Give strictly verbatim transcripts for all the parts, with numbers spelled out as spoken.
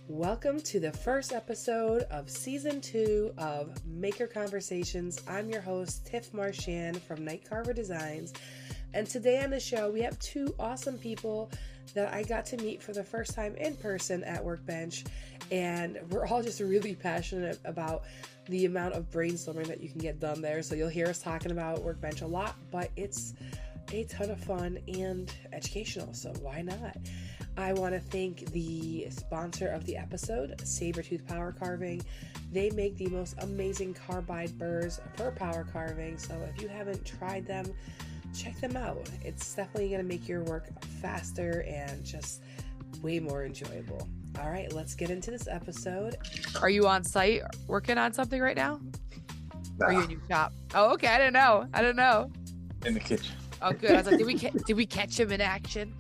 Welcome to the first episode of season two of Maker Conversations. I'm your host, Tiff Marchand from Night Carver Designs. And today on the show, we have two awesome people that I got to meet for the first time in person at Workbench. And we're all just really passionate about the amount of brainstorming that you can get done there. So you'll hear us talking about Workbench a lot, but it's a ton of fun and educational. So why not? I want to thank the sponsor of the episode, Sabertooth Power Carving. They make the most amazing carbide burrs for power carving. So if you haven't tried them, check them out. It's definitely going to make your work faster and just way more enjoyable. All right, let's get into this episode. Are you on site working on something right now? Nah. Are you in your shop? Oh, okay. I didn't know. I didn't know. In the kitchen. Oh, good. I was like, did we ca- did we catch him in action?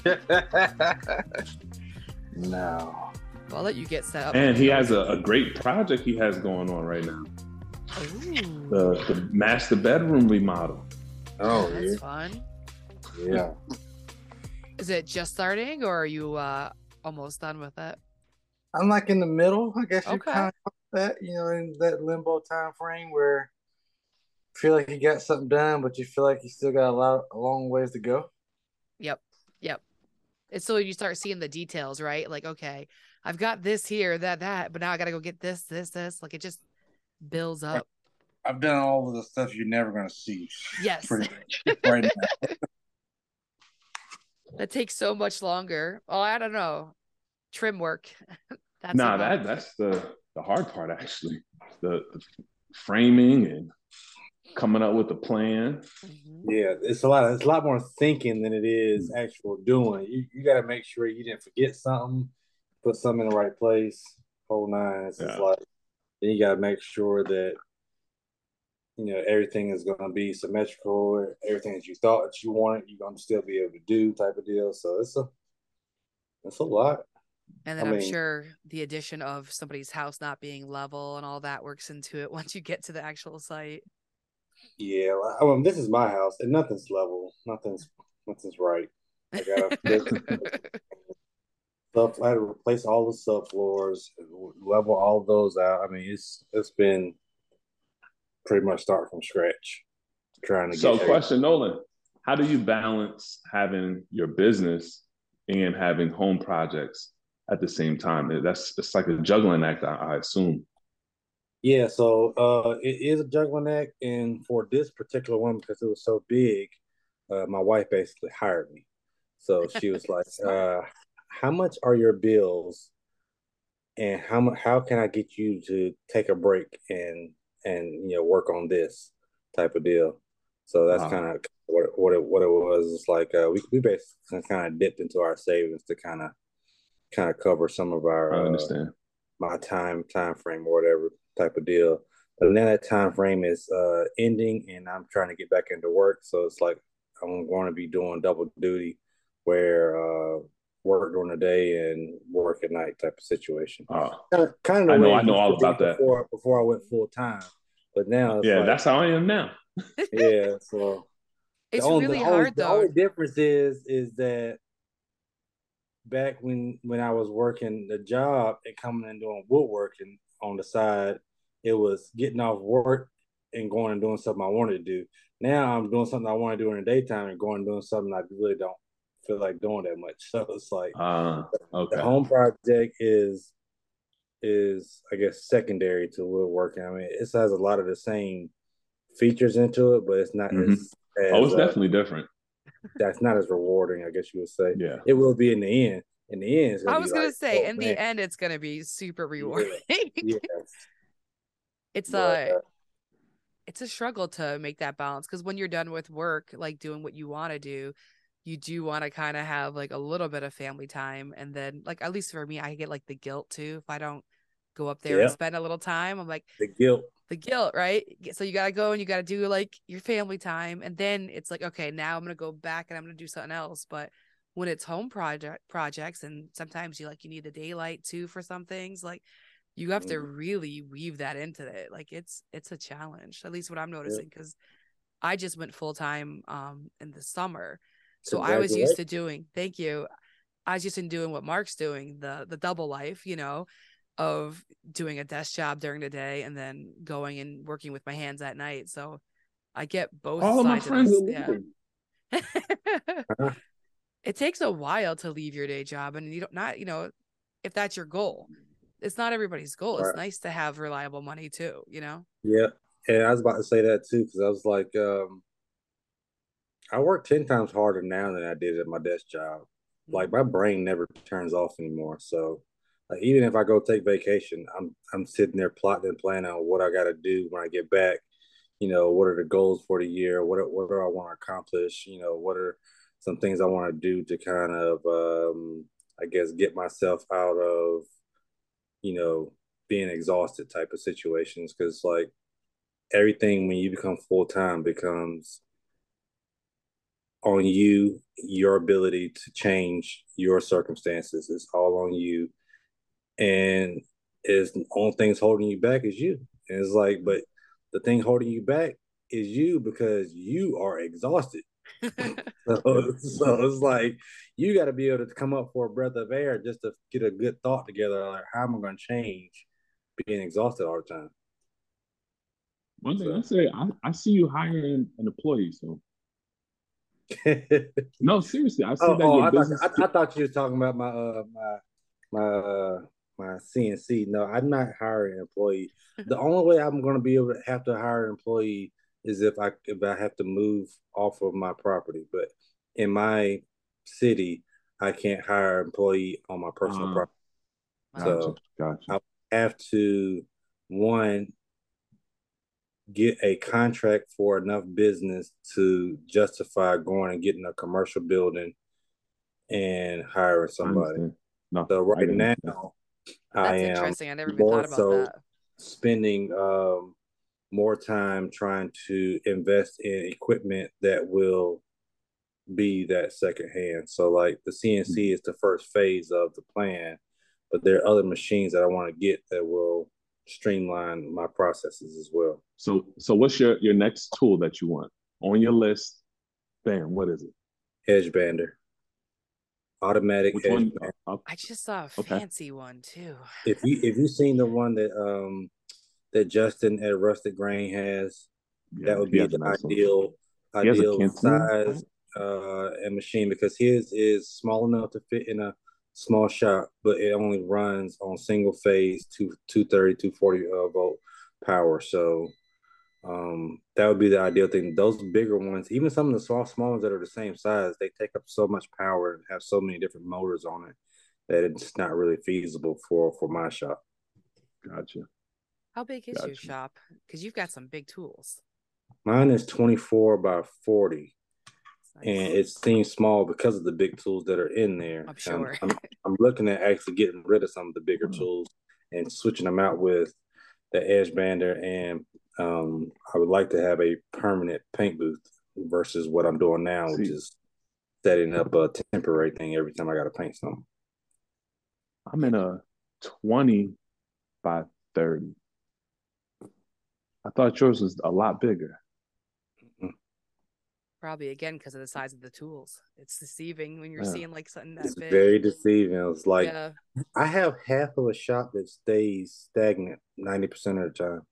No. Well, I'll let you get set up. And he has a, a great project he has going on right now. Ooh, The the master bedroom remodel. Oh, that's yeah. fun. Yeah. Is it just starting, or are you uh, almost done with it? I'm like in the middle, I guess you Okay. kind of call that, you know, in that limbo time frame where you feel like you got something done, but you feel like you still got a lot, a long ways to go. Yep. Yep. It's so you start seeing the details, right? Like, okay, I've got this here, that, that, but now I got to go get this, this, this. Like, it just builds up. I've done all of the stuff you're never going to see. Yes. Pretty much right now. That takes so much longer. Oh, I don't know. Trim work. That's nah, a lot. that that's the the hard part actually. The, the framing and coming up with the plan. Mhm. Yeah, it's a lot. It's a lot more thinking than it is actual doing. You you got to make sure you didn't forget something, put something in the right place. Whole nine. It's just Yeah. like then you got to make sure that you know everything is going to be symmetrical. Everything that you thought that you wanted, you're going to still be able to do, type of deal. So it's a it's a lot. And then I I'm mean- sure the addition of somebody's house not being level and all that works into it once you get to the actual site. Yeah, well, I mean, this is my house, and nothing's level. Nothing's nothing's right. I gotta fix stuff. I had to replace all the subfloors, level all of those out. I mean, it's it's been pretty much start from scratch, trying to So get. question, Nolan, how do you balance having your business and having home projects at the same time? That's it's like a juggling act, I, I assume. Yeah, so uh, it is a juggling act, and for this particular one, because it was so big, uh, my wife basically hired me. So she was like, uh, "How much are your bills, and how much? How can I get you to take a break and and you know work on this type of deal?" So that's Wow. kind of what what it what it was. It's like uh, we we basically kind of dipped into our savings to kind of kind of cover some of our I uh, understand. my time time frame or whatever type of deal. But then that time frame is uh ending and I'm trying to get back into work. So it's like I'm going to be doing double duty where uh work during the day and work at night type of situation. Oh, Kind of, kind of the I know- way I it know used all to be about that. before before I went full time. But now it's yeah, like, that's how I am now. yeah, so It's the only, really the only, hard the though. only difference is is that back when when I was working the job and coming and doing woodworking on the side, it was getting off work and going and doing something I wanted to do. Now I'm doing something I want to do in the daytime and going and doing something I really don't feel like doing that much. So it's like Uh, okay. the home project is is I guess secondary to woodworking. I mean, it has a lot of the same features into it, but it's not Mhm. as, as Oh, it's uh, definitely different. that's not as rewarding, I guess you would say. Yeah. It will be in the end. In the end, it's gonna I be was gonna like, say, oh, in man. the end, it's gonna be super rewarding. Yes. It's But, a uh, it's a struggle to make that balance because when you're done with work, like doing what you want to do, you do want to kind of have like a little bit of family time, and then like at least for me, I get like the guilt too if I don't go up there Yeah. and spend a little time. I'm like the guilt. the guilt, right? So you gotta go and you gotta do like your family time, and then it's like, okay, now I'm gonna go back and I'm gonna do something else. But when it's home project projects, and sometimes you like you need the daylight too for some things, like you have to Mhm. really weave that into it. Like it's it's a challenge, at least what I'm noticing, because I just went full time um in the summer. So I was used to doing, thank you. I was just in doing what Mark's doing, the the double life, you know, of doing a desk job during the day and then going and working with my hands at night. So I get both All of my sides of friends this. are Yeah. leaving. Uh-huh. It takes a while to leave your day job, and you don't not, you know, if that's your goal. It's not everybody's goal. It's Right. nice to have reliable money too, you know? Yeah. And I was about to say that too, because I was like, um, I work ten times harder now than I did at my desk job. Like my brain never turns off anymore. So like, even if I go take vacation, I'm I'm sitting there plotting and planning on what I got to do when I get back. You know, what are the goals for the year? What are, what do I want to accomplish? You know, what are some things I want to do to kind of, um, I guess, get myself out of, you know, being exhausted type of situations. Because like everything when you become full time becomes on you, your ability to change your circumstances. It's all on you. And is the only thing's holding you back is you. And it's like, but the thing holding you back is you because you are exhausted. so, so it's like you got to be able to come up for a breath of air just to get a good thought together. Like, how am I going to change being exhausted all the time? One thing So. I say, I, I see you hiring an employee. So no, seriously, I see oh, that oh your I, business. thought, I, I thought you were talking about my uh my my uh my C N C. No, I'm not hiring an employee. The only way I'm going to be able to have to hire an employee is if I if I have to move off of my property. But in my city, I can't hire an employee on my personal Uh, property. Wow. Gotcha, So gotcha. I have to one get a contract for enough business to justify going and getting a commercial building and hiring I somebody. understand. No, So I right get it. now, I That's am interesting. I never even more thought about so that. spending um, more time trying to invest in equipment that will be that second hand. So like the C N C is the first phase of the plan, but there are other machines that I want to get that will streamline my processes as well. So, so what's your your next tool that you want on your list? Bam, what is it? Edge bander, automatic Which edge one? bander. Uh, I just saw a okay. fancy one too. If you if you've seen the one that um that Justin at Rusted Grain has, Yeah, that would he be has a the nice one. ideal He has a ideal Kentini. size uh, and machine because his is small enough to fit in a small shop, but it only runs on single phase two two thirty two forty uh, volt power. So um, that would be the ideal thing. Those bigger ones, even some of the small small ones that are the same size, they take up so much power and have so many different motors on it that it's not really feasible for for my shop. Gotcha. How big is Gotcha. your shop? Because you've got some big tools. Mine is twenty-four by forty. Nice. And it seems small because of the big tools that are in there. I'm sure. I'm, I'm, I'm looking at actually getting rid of some of the bigger Wow. tools and switching them out with the edge bander. And um, I would like to have a permanent paint booth versus what I'm doing now, See. which is setting up a temporary thing every time I got to paint something. I'm in a twenty by thirty. I thought yours was a lot bigger. Probably again because of the size of the tools. It's deceiving when you're Yeah. seeing like something that It's big. very deceiving. It's like Yeah. I have half of a shop that stays stagnant ninety percent of the time.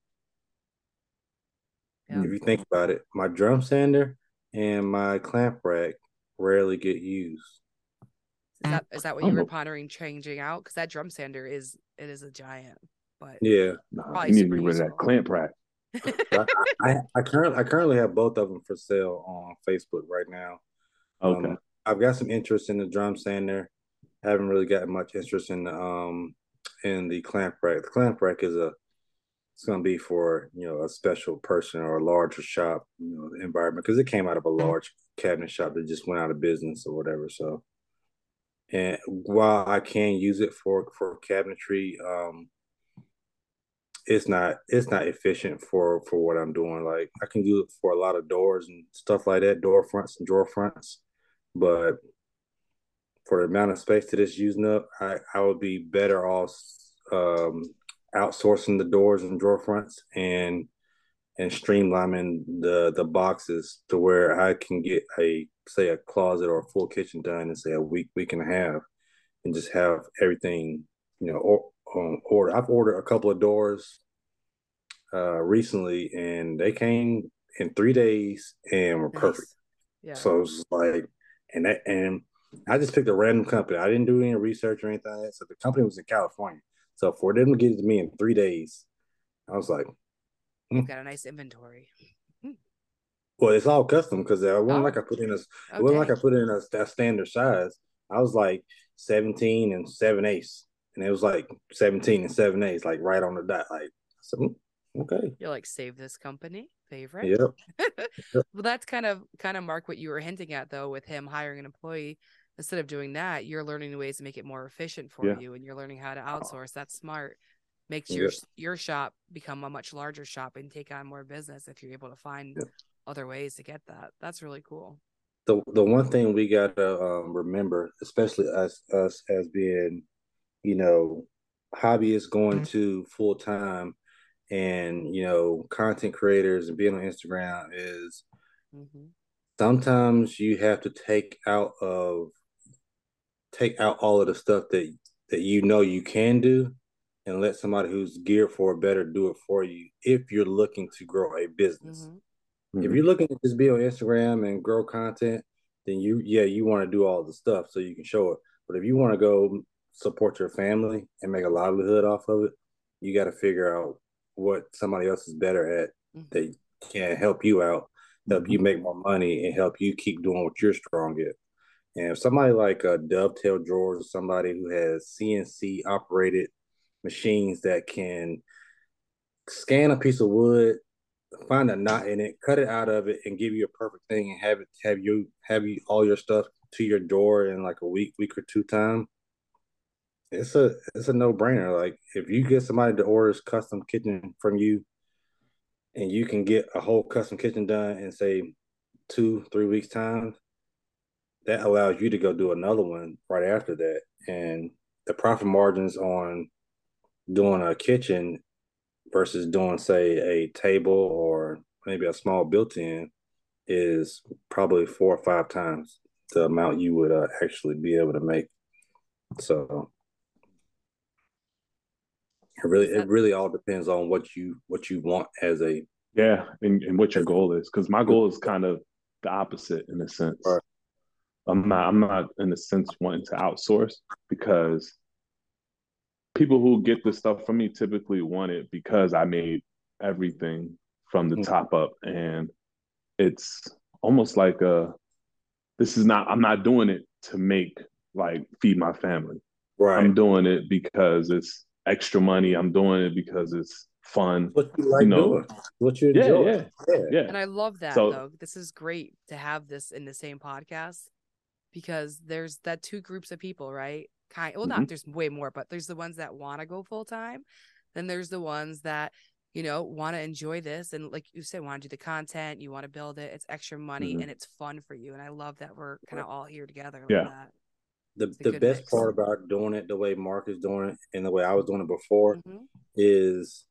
Yeah. If you think about it, my drum sander and my clamp rack rarely get used. Is that is that what I you were don't know. pondering changing out? Because that drum sander is it is a giant, but Yeah, Nah, Probably you need to super get rid of that useful. clamp rack. I, I, I currently I currently have both of them for sale on Facebook right now. Okay. Um, I've got some interest in the drum sander. I haven't really gotten much interest in the um in the clamp rack. The clamp rack is a it's going to be for you know a special person or a larger shop, you know, the environment because it came out of a large cabinet shop that just went out of business or whatever. So, and while I can use it for for cabinetry, um, it's not it's not efficient for for what I'm doing. Like I can use it for a lot of doors and stuff like that, door fronts and drawer fronts, but for the amount of space that it's using up, I I would be better off um, outsourcing the doors and drawer fronts and and streamlining the the boxes to where I can get a say a closet or a full kitchen done in say a week week and a half and just have everything, you know, or, um, order. I've ordered a couple of doors uh, recently, and they came in three days and were perfect. Nice. Yeah. So it's like, and that, and I just picked a random company. I didn't do any research or anything like that. So the company was in California. So for them to get it to me in three days, I was like, hmm. You've got a nice inventory. Well, it's all custom because it wasn't Oh. like I put in a, it Oh, wasn't like dang. I put in a, a standard size. I was like seventeen and seven eighths, and it was like seventeen and seven eighths, like right on the dot. Like, I said, "Hmm, okay, You're like, save this company favorite. yep, yep. Well, that's kind of kind of Mark what you were hinting at though with him hiring an employee. Instead of doing that, you're learning ways to make it more efficient for Yeah. you, and you're learning how to outsource. That's smart. Makes Yep. your your shop become a much larger shop and take on more business if you're able to find Yep. other ways to get that. That's really cool. The the one thing we gotta um, remember, especially us us as being, you know, hobbyists going to full time, and you know, content creators and being on Instagram is Mm-hmm. sometimes you have to take out of take out all of the stuff that that you know you can do and let somebody who's geared for it better do it for you if you're looking to grow a business. Mm-hmm. If Mhm. you're looking to just be on Instagram and grow content, then you yeah, you want to do all the stuff so you can show it. But if you want to go support your family and make a livelihood off of it, you got to figure out what somebody else is better at Mm-hmm. that can help you out, help Mhm. you make more money, and help you keep doing what you're strong at. And if somebody like uh, Dovetail Drawers or somebody who has C N C operated machines that can scan a piece of wood, find a knot in it, cut it out of it, and give you a perfect thing, and have it have you have you all your stuff to your door in like a week, week or two time. It's a it's a no brainer. Like if you get somebody to order this custom kitchen from you, and you can get a whole custom kitchen done in say two three weeks time, that allows you to go do another one right after that. And the profit margins on doing a kitchen versus doing, say, a table or maybe a small built-in is probably four or five times the amount you would uh, actually be able to make. So it really it That, really all depends on what you what you want as a Yeah, and, and what your as goal is, because my goal is kind of the opposite in a sense. a, I'm not I'm not in a sense wanting to outsource because people who get this stuff from me typically want it because I made everything from the top up, and it's almost like a this is not I'm not doing it to make like feed my family. right. I'm doing it because it's extra money. I'm doing it because it's fun. What you like You know, doing, what you yeah, enjoy. yeah, Yeah. yeah. and I love that So though. This is great to have this in the same podcast because there's that two groups of people, right? Kind well, not mhm. there's way more, but there's the ones that want to go full time. Then there's the ones that, you know, want to enjoy this and like you said, want to do the content, you want to build it, it's extra money Mhm. and it's fun for you. And I love that we're kind of all here together like Yeah. that. The It's a the good best mix. part about doing it the way Mark is doing it and the way I was doing it before Mhm. is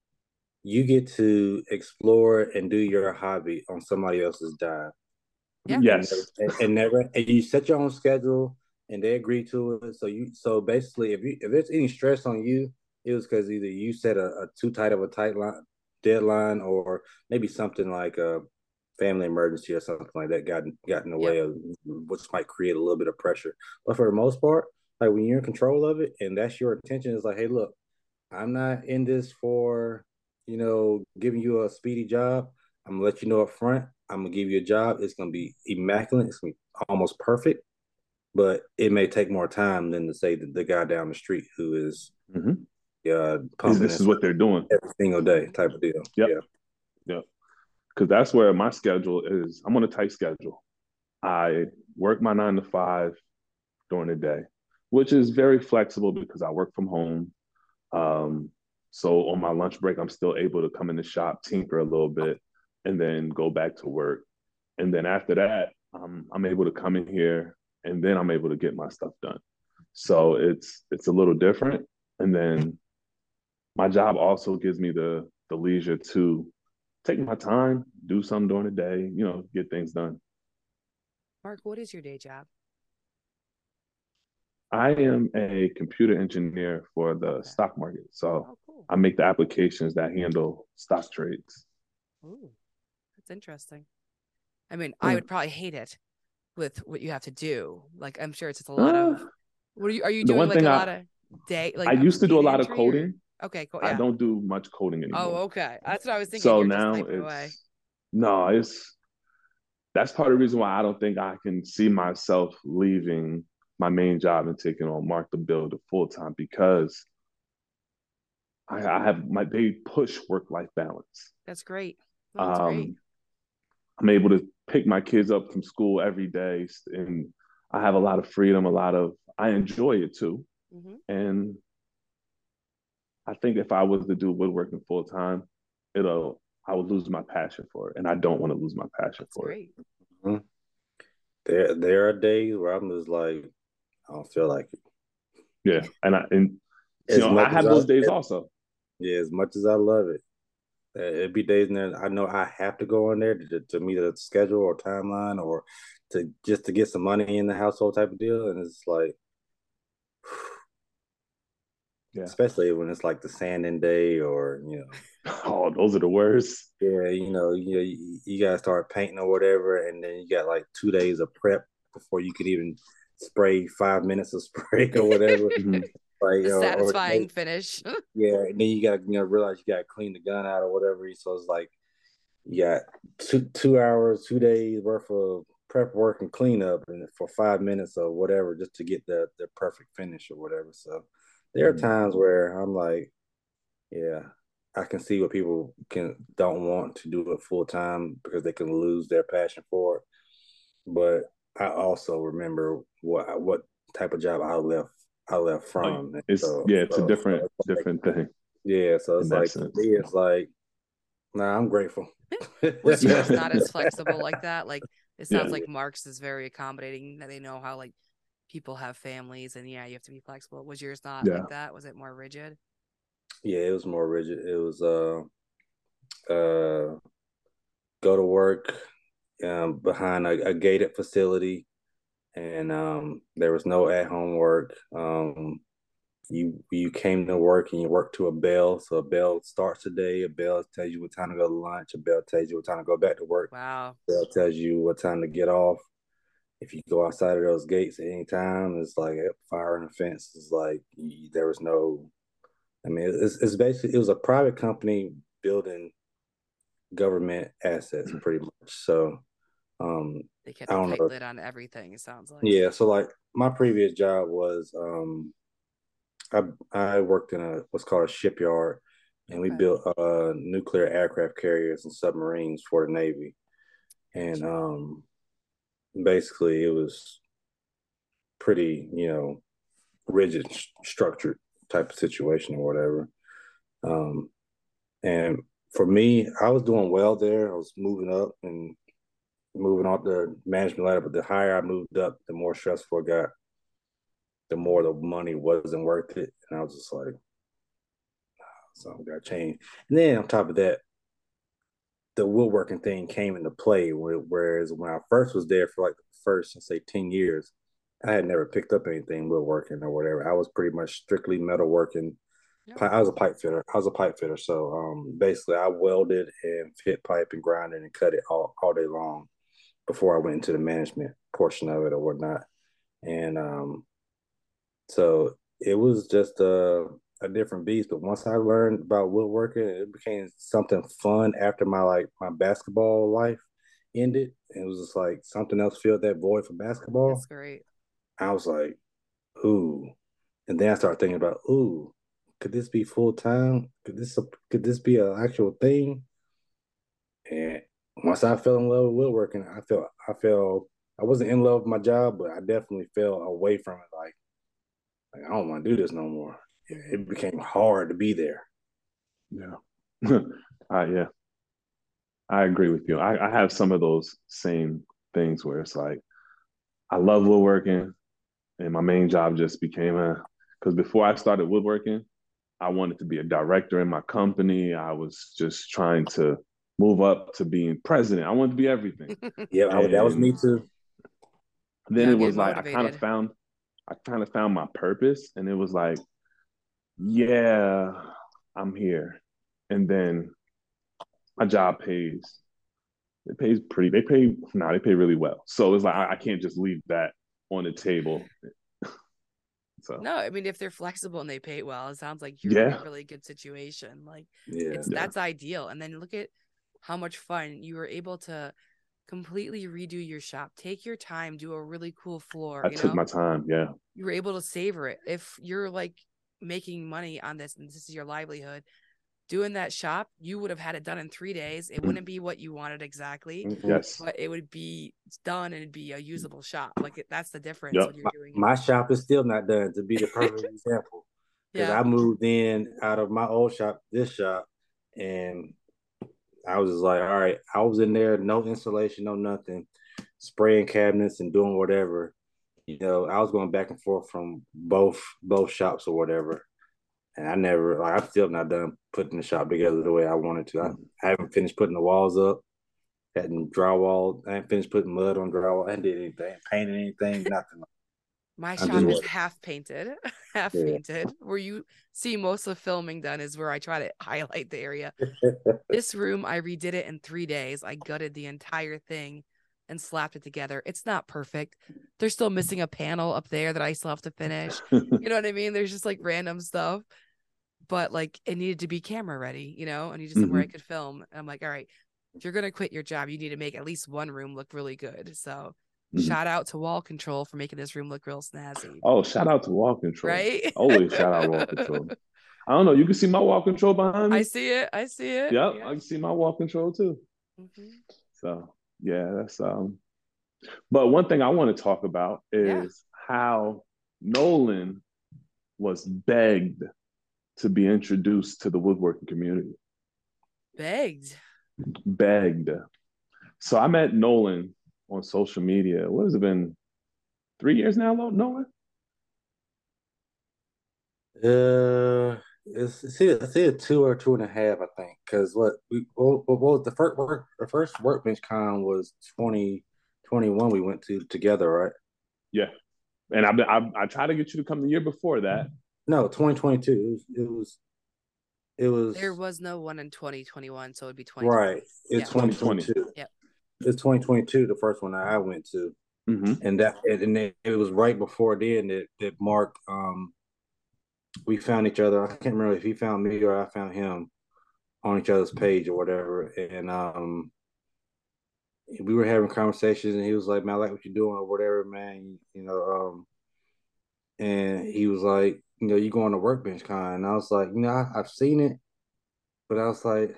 you get to explore and do your hobby on somebody else's dime. Yeah. And Yes. never, and, and never and you set your own schedule and they agree to it. So you so basically if you if there's any stress on you, it was because either you set a, a too tight of a tight line deadline or maybe something like a family emergency or something like that got got in the Yep. way of which might create a little bit of pressure. But for the most part, like when you're in control of it and that's your intention, it's like, hey, look, I'm not in this for, you know, giving you a speedy job. I'm gonna let you know up front. I'm gonna give you a job. It's gonna be immaculate. It's gonna be almost perfect, but it may take more time than to say the, the guy down the street who is Mhm. uh, This, pumping this is what they're doing. every single day type of deal. Yep. Yeah. Yep. Because that's where my schedule is. I'm on a tight schedule. I work my nine to five during the day, which is very flexible because I work from home. Um, so on my lunch break, I'm still able to come in the shop, tinker a little bit, and then go back to work. And then after that, um, I'm able to come in here, and then I'm able to get my stuff done. So it's it's a little different. And then my job also gives me the the leisure to take my time, do something during the day, you know, get things done. Mark, what is your day job? I am a computer engineer for the Okay. stock market. So Oh, cool. I make the applications that handle stock trades. Ooh, that's interesting. I mean, I Yeah. would probably hate it with what you have to do. Like, I'm sure it's just a lot Uh, of. What are you? Are you the doing one like thing a I lot of day, I like used to do a data lot of entry? Or... coding. Okay, cool. I Yeah. don't do much coding Oh, anymore. okay. That's what I was thinking. So You're just now typing away. it's no, it's that's part of the reason why I don't think I can see myself leaving my main job and taking on Mark the Builder full time because I, I have my they push work life balance. That's great. No, that's great. Um, I'm able to pick my kids up from school every day, and I have a lot of freedom. A lot of I enjoy it too, Mm-hmm. and I think if I was to do woodworking full time, it'll I would lose my passion for it, and I don't want to lose my passion That's for it. great. Mhm. There, there are days where I'm just like, I don't feel like it. Yeah, and I and you As know I much as have I, those days also. yeah, as much as I love it, uh, it'd be days in there I know I have to go in there to, to meet a schedule or timeline or to just to get some money in the household type of deal, and it's like, Yeah. especially when it's like the sanding day or you know. Oh, those are the worst. Yeah, you know, you, you you gotta start painting or whatever, and then you got like two days of prep before you could even spray five minutes of spray or whatever. Mhm. Like, The or, or satisfying finish. yeah, and then you gotta you know realize you gotta clean the gun out or whatever. So it's like you got two two hours, two days worth of prep work and cleanup, and for five minutes or whatever, just to get the the perfect finish or whatever. So there are Mhm. times where I'm like, yeah, I can see what people can don't want to do it full time because they can lose their passion for it. But I also remember what what type of job I left I left Like from. And it's so, yeah, it's a so, so different it's like, different thing yeah, so in it's that like for sense. me, it's like, nah, I'm grateful. Was yours not as flexible like that? Like, it Yeah. sounds like Mark's is very accommodating, that they know how like people have families and yeah, you have to be flexible. Was yours not Yeah. like that? Was it more rigid? Yeah, it was more rigid. It was uh uh go to work um behind a, a gated facility, and um there was no at home work. Um you you came to work and you work to a bell. So a bell starts the day, a bell tells you what time to go to lunch, a bell tells you what time to go back to work, Wow. a bell tells you what time to get off. If you go outside of those gates at any time, it's like fire and fence. It's like there was no. I mean, it's, it's basically it was a private company building government assets, pretty much. So um, They I kept a don't tight know. lid on everything, it sounds like. Yeah, so like my previous job was um, I I worked in a what's called a shipyard, and we Okay. built uh, nuclear aircraft carriers and submarines for the Navy. And Gotcha. um, basically, it was pretty, you know, rigid, structured type of situation or whatever. Um, and for me, I was doing well there. I was moving up and moving up the management ladder, but the higher I moved up, the more stressful it got, the more the money wasn't worth it. And I was just like, something got changed. And then on top of that, the woodworking thing came into play. Whereas when I first was there for like the first, let's say, ten years, I had never picked up anything woodworking or whatever. I was pretty much strictly metalworking. Yeah. I was a pipe fitter. I was a pipe fitter. So um, basically, I welded and fit pipe and grinded and cut it all, all day long before I went into the management portion of it or whatnot. And um, so it was just a, a different beast. But once I learned about woodworking, it became something fun after my like my basketball life ended. It was just like something else filled that void for basketball. That's great. I was like, ooh. And then I started thinking about, ooh, could this be full time? Could this could this be an actual thing? And once I fell in love with woodworking, I felt I felt I wasn't in love with my job, but I definitely fell away from it. Like, like I don't want to do this no more. Mm-hmm. It became hard to be there. Yeah. uh, yeah. I agree with you. I, I have some of those same things where it's like I love woodworking, and my main job just became a because before I started woodworking, I wanted to be a director in my company. I was just trying to move up to being president. I wanted to be everything. Yeah, I, that was me And too. then Yeah, it I'm getting was like I kind of motivated. found I kind of found my purpose, and it was like, yeah, I'm here. And then my job pays. It pays pretty. They pay no, nah, they pay really well. So it's like I, I can't just leave that on the table. So No, I mean, if they're flexible and they pay well, it sounds like you're in yeah, a really good situation. Like, Yeah. it's yeah, that's ideal. And then look at how much fun you were able to completely redo your shop. Take your time, do a really cool floor, I you took know? my time. Yeah, You were able to savor it. If you're like making money on this and this is your livelihood, doing that shop, you would have had it done in three days. It wouldn't be what you wanted exactly, Mhm. yes, but it would be done and it'd be a usable shop. Like it, that's the difference yep. when you're My, doing my it. shop is still not done, to be the perfect example. Because Yeah. I moved in out of my old shop, this shop, and I was just like, all right, I was in there, no installation, no nothing, spraying cabinets and doing whatever. You know, I was going back and forth from both both shops or whatever. And I never, like, I'm still not done putting the shop together the way I wanted to. I, I haven't finished putting the walls up, hadn't drywall, I haven't finished putting mud on drywall, I hadn't did anything, painted anything, nothing. My I'm shop just is working. half painted, half Yeah. painted. Where you see most of the filming done is where I try to highlight the area. This room, I redid it in three days. I gutted the entire thing and slapped it together. It's not perfect. There's still missing a panel up there that I still have to finish. You know what I mean? There's just like random stuff, but like it needed to be camera ready, you know, I needed somewhere I Mhm. could film. And I'm like, all right, if you're going to quit your job, you need to make at least one room look really good. So Mhm. shout out to Wall Control for making this room look real snazzy. Oh, shout out to Wall Control. Right? Always shout out Wall Control. I don't know. You can see my Wall Control behind me. I see it. I see it. Yep, Yeah. I can see my Wall Control too. Mm-hmm. So yeah, that's um. But one thing I want to talk about Yeah. is how Nolan was begged to be introduced to the woodworking community. Begged. Begged. So I met Nolan on social media. What has it been? Three years now, Nolan? Uh, it's, it's either, it's either two or two and a half, I think. Because what we what, what was the first work the first Workbench Con was twenty twenty-one we went to together, right? Yeah. And I've been, I, I tried to get you to come the year before that. No, twenty twenty-two. It was it was it was There was no one in twenty twenty-one, so it'd be twenty twenty. right. It's Yeah. twenty twenty twenty. twenty-two. Yep. It's twenty twenty-two, the first one that I went to, Mm-hmm. and that and it, it was right before then that that Mark um we found each other. I can't remember if he found me or I found him on each other's page or whatever, and um we were having conversations, and he was like, "Man, I like what you're doing or whatever, man." You know, um, and he was like, "You know, you going to Workbench Con?" And I was like, "You know, I, I've seen it, but I was like,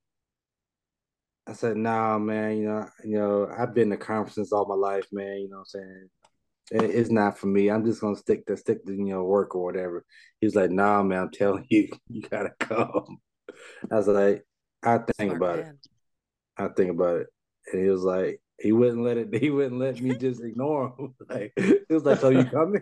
I said, nah, man. You know, you know, I've been to conferences all my life, man. You know what I'm saying? It, it's not for me. I'm just gonna stick to stick to you know work or whatever." He was like, "Nah, man. I'm telling you, you gotta come." I was like, "I think Smart about it. man. I think about it." And he was like, he wouldn't let it. He wouldn't let me just ignore him. Like he was like, "So you coming?"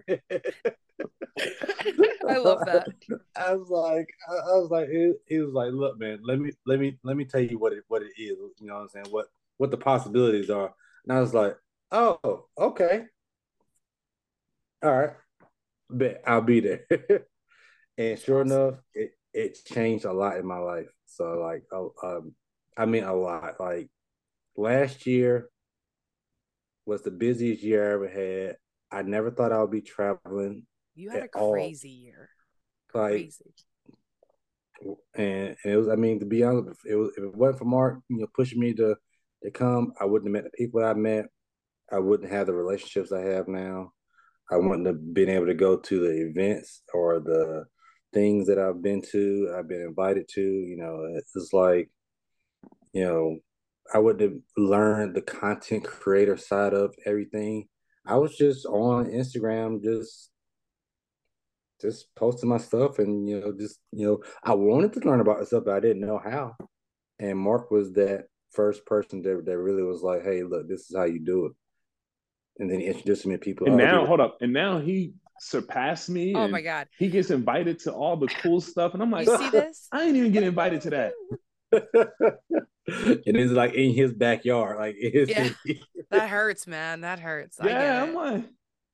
I love that. I was like, I, I was like, he, he was like, "Look, man, let me, let me, let me tell you what it, what it is. You know what I'm saying? What, what the possibilities are." And I was like, "Oh, okay, all right, bet I'll be there." And sure Awesome. enough, it it changed a lot in my life. So like, oh, um, I mean a lot. Like last year was the busiest year I ever had. I never thought I would be traveling You had at a all. crazy year. Like, Crazy. and, and it was. I mean, to be honest, it was. If it wasn't for Mark, you know, pushing me to to come, I wouldn't have met the people I met. I wouldn't have the relationships I have now. I wouldn't have been able to go to the events or the things that I've been to. I've been invited to. You know, it's like, you know, I wouldn't have learned the content creator side of everything. I was just on Instagram, just just posting my stuff, and you know, just you know, I wanted to learn about stuff, but I didn't know how. And Mark was that first person that that really was like, "Hey, look, this is how you do it." And then he introduced me to people, And other now, people. hold up. And now he surpassed me, Oh and my God. he gets invited to all the cool stuff. And I'm You like, see this? I ain't even get invited to that. And it's like in his backyard, like in his Yeah. city. That hurts, man. That hurts. I get Yeah, I'm it. like,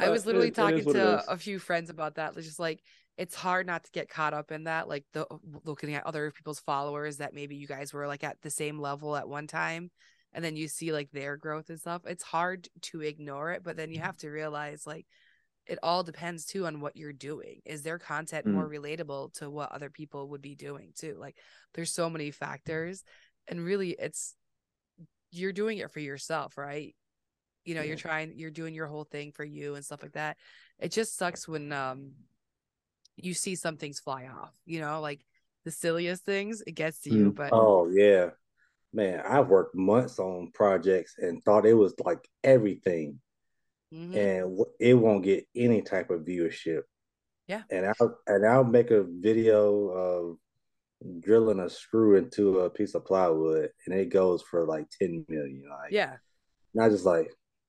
I was literally it, it talking is what it to is. a few friends about that. It's just like it's hard not to get caught up in that, like the looking at other people's followers that maybe you guys were like at the same level at one time, and then you see like their growth and stuff. It's hard to ignore it, but then you have to realize like it all depends too on what you're doing. Is their content more Mm. relatable to what other people would be doing too? Like there's so many factors, and really it's you're doing it for yourself, right? You know, you're trying, you're doing your whole thing for you and stuff like that. It just sucks when um you see some things fly off, you know, like the silliest things, it gets to you. Mm. But Oh yeah, man, I worked months on projects and thought it was like everything, mhm, and w- it won't get any type of viewership. yeah, And I'll and I'll make a video of drilling a screw into a piece of plywood, and it goes for like ten million. Like, yeah. and I just like,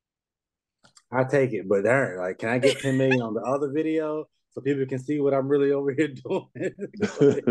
I take it, but darn, like, can I get ten million on the other video so people can see what I'm really over here doing? Like,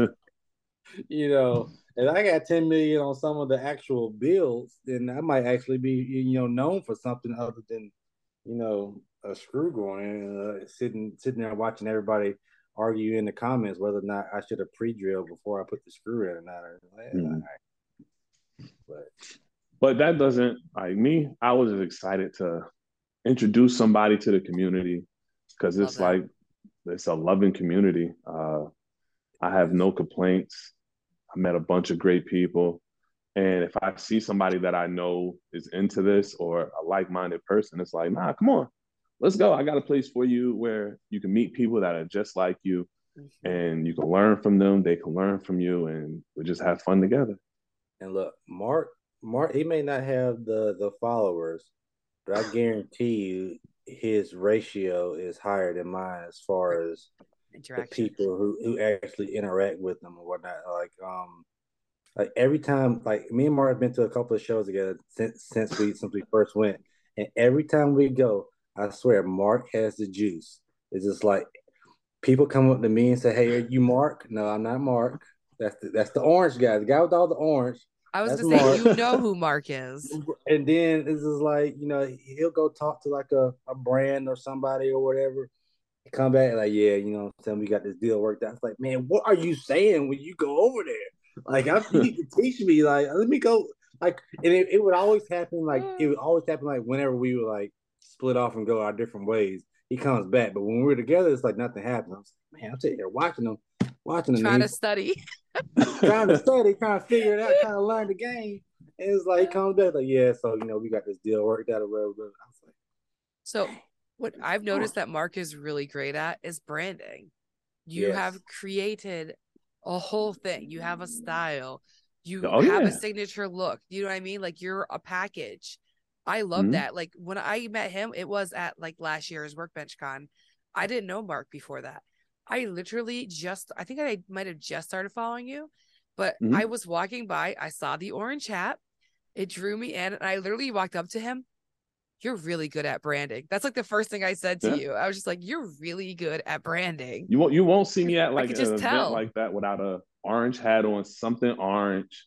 you know, if I got ten million on some of the actual builds, then I might actually be, you know, known for something other than, you know, a screw going in, uh, sitting sitting there watching everybody argue in the comments whether or not I should have pre-drilled before I put the screw in or not. Like, yeah, all Mm. right. But But that doesn't, like me, I was just excited to introduce somebody to the community because Love it's that. like, it's a loving community. Uh, I have no complaints. I met a bunch of great people. And if I see somebody that I know is into this or a like-minded person, it's like, nah, come on, let's go. I got a place for you where you can meet people that are just like you Mhm. and you can learn from them. They can learn from you and we just have fun together. and look, Mark, Mark, he may not have the the followers, but I guarantee you his ratio is higher than mine as far as the Interaction. people who who actually interact with them or whatnot. Like um, like every time, like me and Mark have been to a couple of shows together since since we since we first went, and every time we go, I swear Mark has the juice. It's just like people come up to me and say, "Hey, are you Mark?" No, I'm not Mark. That's the, that's the orange guy, the guy with all the orange. I was That's gonna say, Mark. you know who Mark is. And then this is like, you know, he'll go talk to like a, a brand or somebody or whatever. Come back like, yeah, you know, tell me we got this deal worked out. It's like, man, what are you saying when you go over there? Like, I, you need to teach me. Like, let me go. Like, and it, it would always happen. Like, it would always happen. Like, whenever we would like split off and go our different ways, he comes back. But when we're together, it's like nothing happens. I'm like, man, I'm sitting here watching him, watching him, Trying to and study. he's trying to study, trying to figure it out, trying to learn the game. And it's like, he comes back like, yeah, so you know, we got this deal worked out. Or whatever. I was like, So what I've noticed that Mark is really great at is branding. You yes. have created a whole thing. You have a style. You Oh, have yeah. a signature look. You know what I mean? Like you're a package. I love Mhm. that. Like when I met him, it was at like last year's Workbench Con. I didn't know Mark before that. I literally just, I think I might have just started following you, but Mhm. I was walking by. I saw the orange hat. It drew me in, and I literally walked up to him. You're really good at branding. That's like the first thing I said to Yeah. you. I was just like, you're really good at branding. You won't you won't see me at I like could an just event tell. like that without a orange hat on, something orange.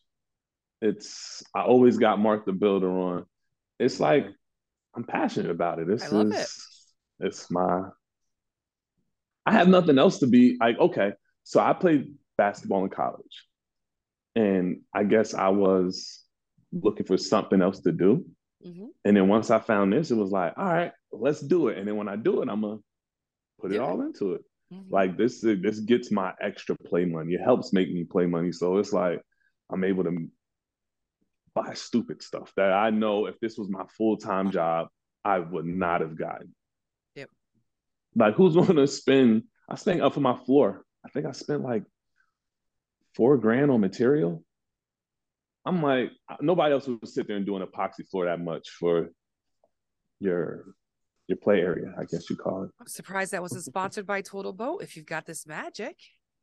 It's I always got Mark the Builder on. It's like I'm passionate about it. This I love is it. it's my I have nothing else to be like, okay. So I played basketball in college. And I guess I was looking for something else to do. Mhm. And then once I found this, it was like, all right, let's do it. And then when I do it, I'm gonna put it Do it. all into it. Mhm. Like this, this gets my extra play money. It helps make me play money. So it's like I'm able to buy stupid stuff that I know if this was my full-time job, I would not have gotten. Yep. Like who's gonna spend? I spent up for my floor. I think I spent like four grand on material. I'm like, nobody else would sit there and do an epoxy floor that much for your your play area, I guess you call it. I'm surprised that wasn't sponsored by Total Boat if you've got this magic.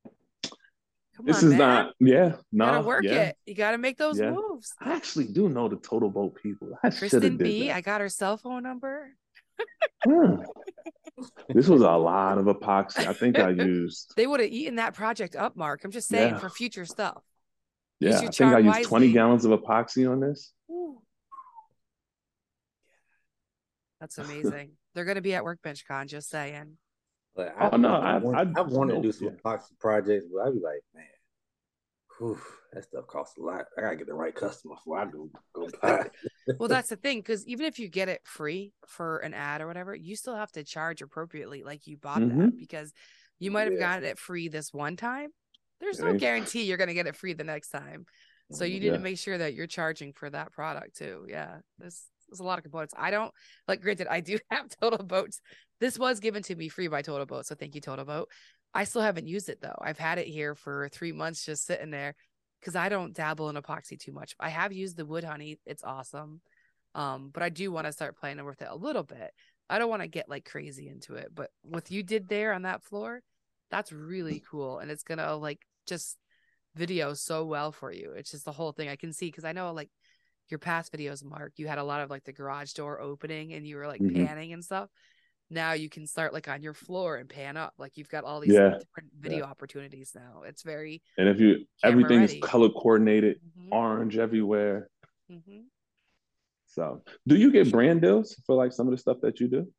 Come This on, is man. not, yeah, You no, gotta nah, work yeah, it. You gotta make those yeah. moves. I actually do know the Total Boat people. I should Kristen have did B, that. I got her cell phone number. Hmm. This was a lot of epoxy. I think I used, They would have eaten that project up, Mark. I'm just saying yeah, for future stuff. yeah. Use I your think I charm used twenty wisely. gallons of epoxy on this. Ooh. That's amazing. They're gonna be at Workbench Con, just saying. Like, I, Oh no, I, I want, I I want to no, do some yeah. epoxy projects, but I'd be like, man, whew, that stuff costs a lot. I gotta get the right customer before I go go buy it. Well, that's the thing, because even if you get it free for an ad or whatever, you still have to charge appropriately, like you bought Mm-hmm. that, because you might have Yeah. gotten it free this one time. There's It no ain't- guarantee you're gonna get it free the next time. So you need Yeah. to make sure that you're charging for that product too. Yeah, there's there's a lot of components. I don't like. Granted, I do have Total Boats. This was given to me free by Total Boat, so thank you, Total Boat. I still haven't used it though. I've had it here for three months, just sitting there, because I don't dabble in epoxy too much. I have used the Wood Honey; it's awesome. Um, but I do want to start playing with it a little bit. I don't want to get like crazy into it, but what you did there on that floor, that's really cool, and it's gonna like just video so well for you. It's just the whole thing I can see, because I know like your past videos, Mark, you had a lot of like the garage door opening and you were like Mhm. panning and stuff. Now you can start like on your floor and pan up. Like you've got all these Yeah. different video opportunities now. It's very And if you camera everything ready. is color coordinated, Mhm. orange everywhere. Mhm. So, do you get brand deals for like some of the stuff that you do?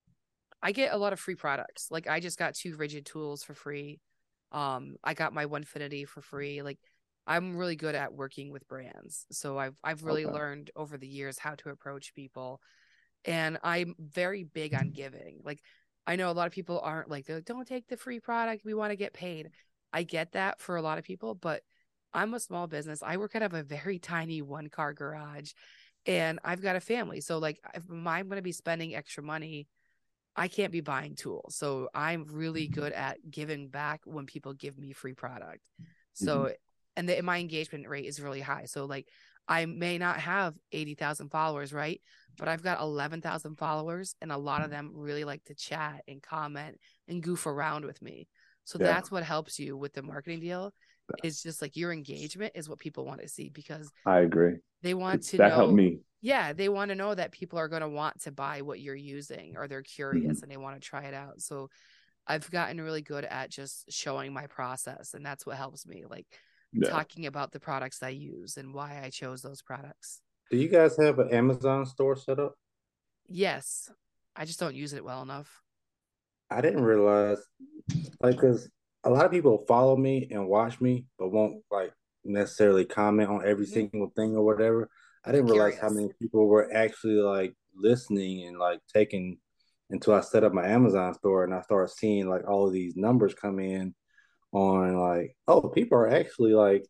I get a lot of free products. Like I just got two rigid tools for free. Um, I got my Onefinity for free. Like I'm really good at working with brands. So I've I've really Okay. learned over the years how to approach people. And I'm very big on giving. Like I know a lot of people aren't like, they're like, don't take the free product. We want to get paid. I get that for a lot of people, but I'm a small business. I work out of a very tiny one car garage and I've got a family. So like if I'm going to be spending extra money, I can't be buying tools. So I'm really good at giving back when people give me free product. So, and the, my engagement rate is really high. So like I may not have eighty thousand followers, right? But I've got eleven thousand followers and a lot of them really like to chat and comment and goof around with me. So Yeah. that's what helps you with the marketing deal. It's just like your engagement is what people want to see, because I agree. they want to That know. helped me. Yeah, they want to know that people are going to want to buy what you're using, or they're curious and they want to try it out. So I've gotten really good at just showing my process, and that's what helps me, like Yeah. talking about the products I use and why I chose those products. Do you guys have an Amazon store set up? Yes, I just don't use it well enough. I didn't realize, like, because a lot of people follow me and watch me, but won't like necessarily comment on every Mhm. single thing or whatever. I They're didn't realize how curious. many people were actually like listening and like taking until I set up my Amazon store and I started seeing like all of these numbers come in on like, oh, people are actually like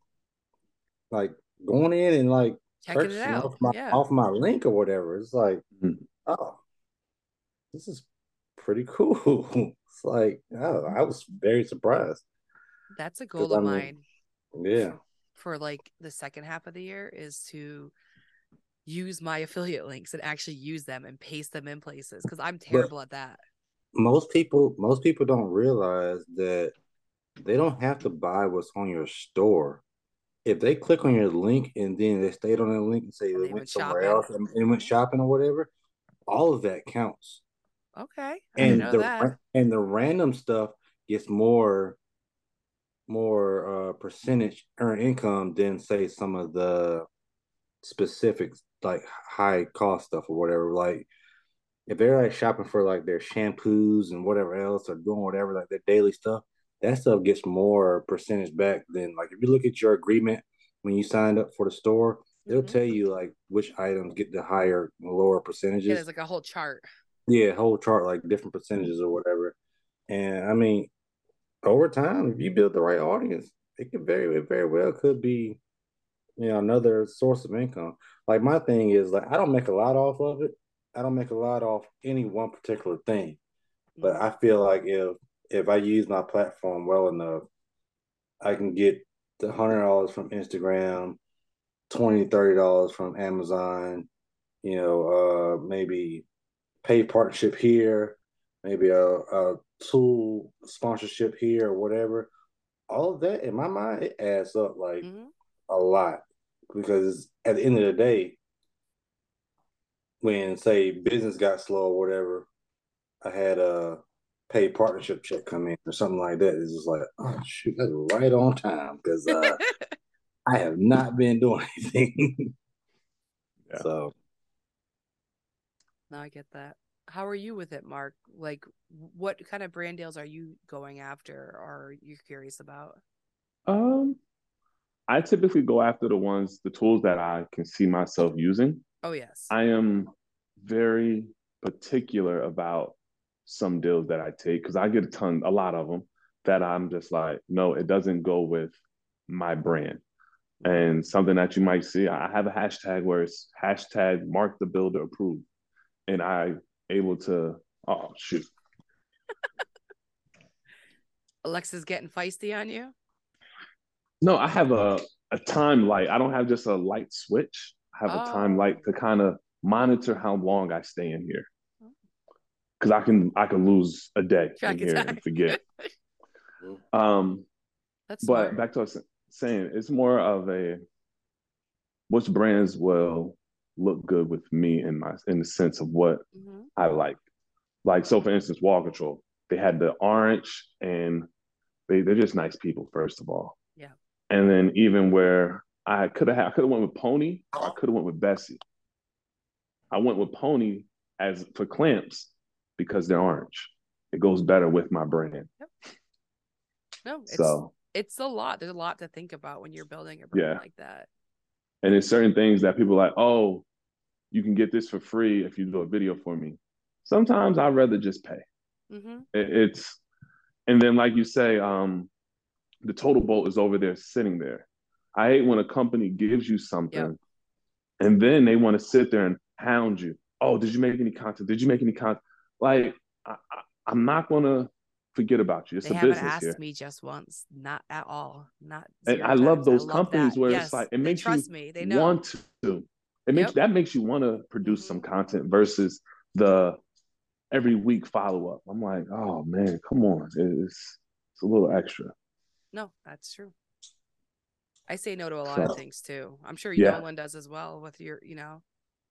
like going in and like Checking it purchasing out. off my Yeah. off my link or whatever. It's like, Mhm. oh, this is pretty cool. It's like, oh, I was very surprised. That's a goal 'Cause, I of mean, mine yeah. for like the second half of the year is to use my affiliate links and actually use them and paste them in places, because I'm But terrible at that. most people most people don't realize that they don't have to buy what's on your store. If they click on your link and then they stayed on the link and say And they they went went somewhere shopping. else and, and went Mhm. shopping or whatever, all of that counts. Okay, I didn't And know the that. and the random stuff gets more more uh percentage earned income than say some of the specific like high cost stuff or whatever. Like if they're like shopping for like their shampoos and whatever else or doing whatever like their daily stuff, that stuff gets more percentage back than like if you look at your agreement when you signed up for the store, they'll Mhm. tell you like which items get the higher and lower Yeah, percentages. there's like a whole chart. Yeah, whole chart like different percentages or whatever. And I mean, over time, if you build the right audience, it could very it very well could be, you know, another source of income. Like my thing is like I don't make a lot off of it. I don't make a lot off any one particular thing. But Mhm. I feel like if if I use my platform well enough, I can get the hundred dollars from Instagram, twenty, thirty dollars from Amazon, you know, uh maybe paid partnership here, maybe a, a tool sponsorship here or whatever. All of that in my mind, it adds up like Mhm. a lot. Because at the end of the day, when say business got slow or whatever, I had a paid partnership check come in or something like that. It's just like, oh shoot, that's right on time because uh, I have not been doing anything. Yeah. So No, I get that. how are you with it, Mark? Like, what kind of brand deals are you going after, or are you curious about? Um, I typically go after the ones, the tools that I can see myself using. Oh, yes. I am very particular about some deals that I take because I get a ton, a lot of them that I'm just like, no, it doesn't go with my brand. And something that you might see, I have a hashtag where it's hashtag Mark the Builder approved. And I able to, oh shoot. Alexa's getting feisty on you? No, I have a, a time light. I don't have just a light switch. I have a time Oh. light to kind of monitor how long I stay in here. Because I can I can lose a day Track in of here time. and forget. um, That's but smart. back to what I was saying, it's more of a which brands will look good with me in my in the sense of what Mm-hmm. I like. Like so, for instance, Wall Control. They had the orange, and they they're just nice people. First of all, Yeah. and then even where I could have I could have went with Pony, or I could have went with Bessie. I went with Pony as for clamps because they're orange. It goes better with my brand. Yep. No, it's So it's a lot. There's a lot to think about when you're building a brand yeah, like that. and there's certain things that people are like, oh, you can get this for free if you do a video for me. Sometimes I'd rather just pay. Mm-hmm. It, it's and then like you say, um, the total bolt is over there sitting there. I hate when a company gives you something Yep. and then they want to sit there and hound you. Oh, did you make any content? Did you make any content? Like, I, I, I'm not going to forget about you. It's They a haven't business asked here. me just once, not at all, not And zero I love times. I those love companies that. where it's Yes, like, it they makes you trust me. They know. want to. It makes Yep. that makes you want to produce Mm-hmm. some content versus the every week follow up. I'm like, oh man, come on. It's it's a little extra. No, that's true. I say no to a lot So of things too. I'm sure yeah. Nolan does as well with your, you know.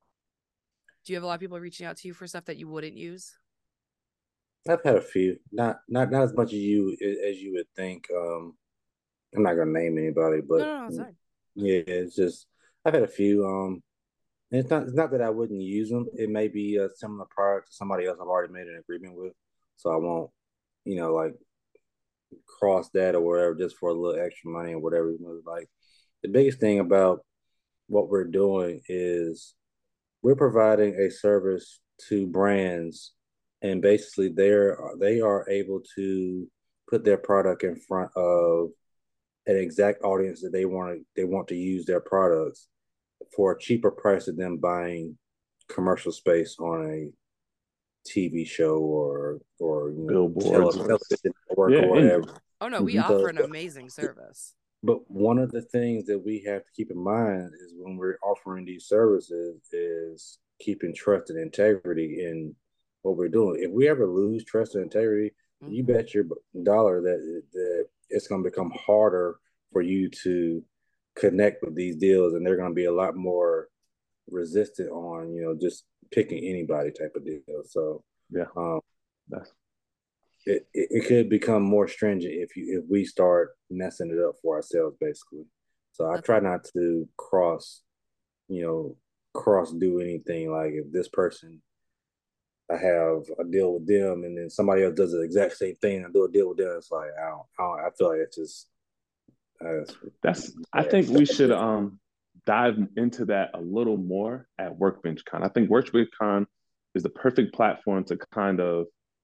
Do you have a lot of people reaching out to you for stuff that you wouldn't use? I've had a few, not not not as much as you as you would think. Um, I'm not gonna name anybody, No, but no, no, sorry. yeah, it's just I've had a few. Um, and it's not it's not that I wouldn't use them. It may be a similar product to somebody else I've already made an agreement with, so I won't, you know, like cross that or whatever just for a little extra money or whatever. Like the biggest thing about what we're doing is we're providing a service to brands, and basically they're they are able to put their product in front of an exact audience that they want to they want to use their products for a cheaper price than them buying commercial space on a T V show or or you know Billboards. television network Yeah, or indie. whatever. Oh no, we Mm-hmm. offer So, an amazing service. but one of the things that we have to keep in mind is when we're offering these services is keeping trust and integrity in what we're doing. If we ever lose trust and integrity, Mm-hmm. you bet your dollar that that it's going to become harder for you to connect with these deals, and they're going to be a lot more resistant on you know just picking anybody type of deal. So yeah, um, that's it, it, it could become more stringent if you if we start messing it up for ourselves, basically. So I That's try not to cross, you know, cross do anything. Like if this person, I have a deal with them, and then somebody else does the exact same thing and do a deal with them. It's like I don't, I, don't, I feel like it's just. Uh, that's. I think we should um dive into that a little more at Workbench Con. I think Workbench Con is the perfect platform to kind of,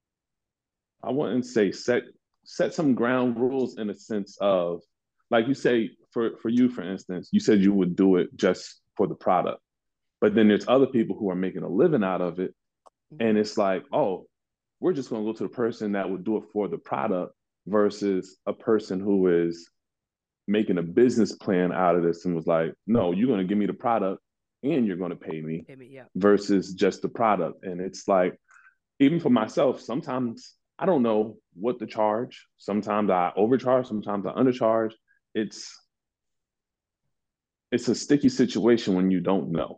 I wouldn't say set set some ground rules in a sense of, like you say, for for you, for instance, you said you would do it just for the product, but then there's other people who are making a living out of it, mm-hmm. and it's like, oh, we're just going to go to the person that would do it for the product versus a person who is making a business plan out of this and was like, no, you're going to give me the product and you're going to pay me, pay me yeah. versus just the product. And it's like, even for myself, sometimes I don't know what to charge. Sometimes I overcharge, sometimes I undercharge. It's it's a sticky situation when you don't know.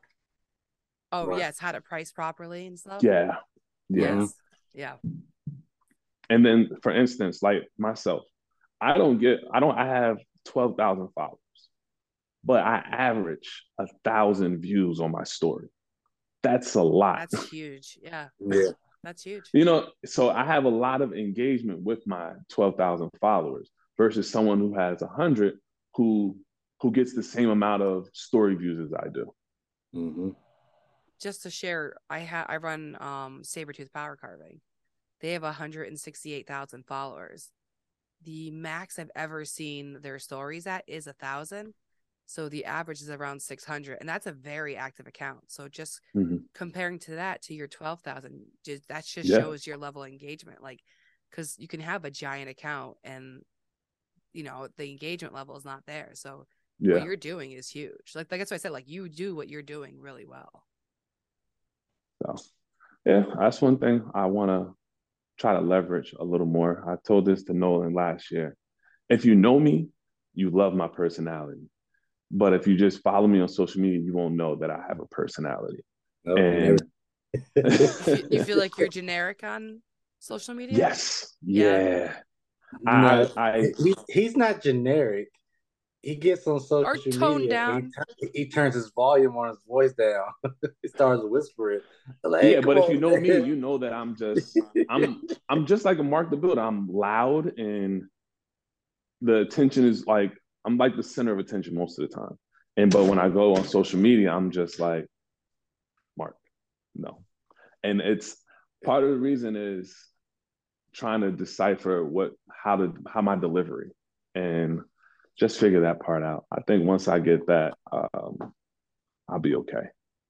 Oh, right. yes, how to price properly and stuff. Yeah. Yeah. Yes. Yeah. And then for instance, like myself, I don't get I don't I have twelve thousand followers, but I average a thousand views on my story. That's a lot. That's huge. Yeah. Yeah. That's huge. You know, so I have a lot of engagement with my twelve thousand followers versus someone who has one hundred who who gets the same amount of story views as I do. Mm-hmm. Just to share, I ha- I run um Sabretooth Power Carving. They have one hundred sixty-eight thousand followers. The max I've ever seen their stories at is a thousand. So the average is around six hundred, and that's a very active account. So just Mm-hmm. comparing to that to your twelve thousand, just, that just Yeah. shows your level of engagement. Like, because you can have a giant account and, you know, the engagement level is not there. So Yeah. what you're doing is huge. Like, like that's what I said, like you do what you're doing really well. So, yeah, that's one thing I want to try to leverage a little more. I told this to Nolan last year. If you know me, you love my personality. But if you just follow me on social media, you won't know that I have a personality. Nope, and You feel, you feel like you're generic on social media? yes, Yeah. yeah. I, no, I, he, he's not generic. He gets on social Or toned media and he, down. tur- he turns his volume on his voice down. He starts whispering. Like, hey, yeah, come but if on, you know me, man. you know that I'm just, I'm, I'm just like a Mark the Builder. I'm loud, and the attention is like, I'm like the center of attention most of the time. And but when I go on social media, I'm just like, Mark, no. And it's part of the reason is trying to decipher what how to how my delivery and just figure that part out. I think once I get that, um, I'll be okay.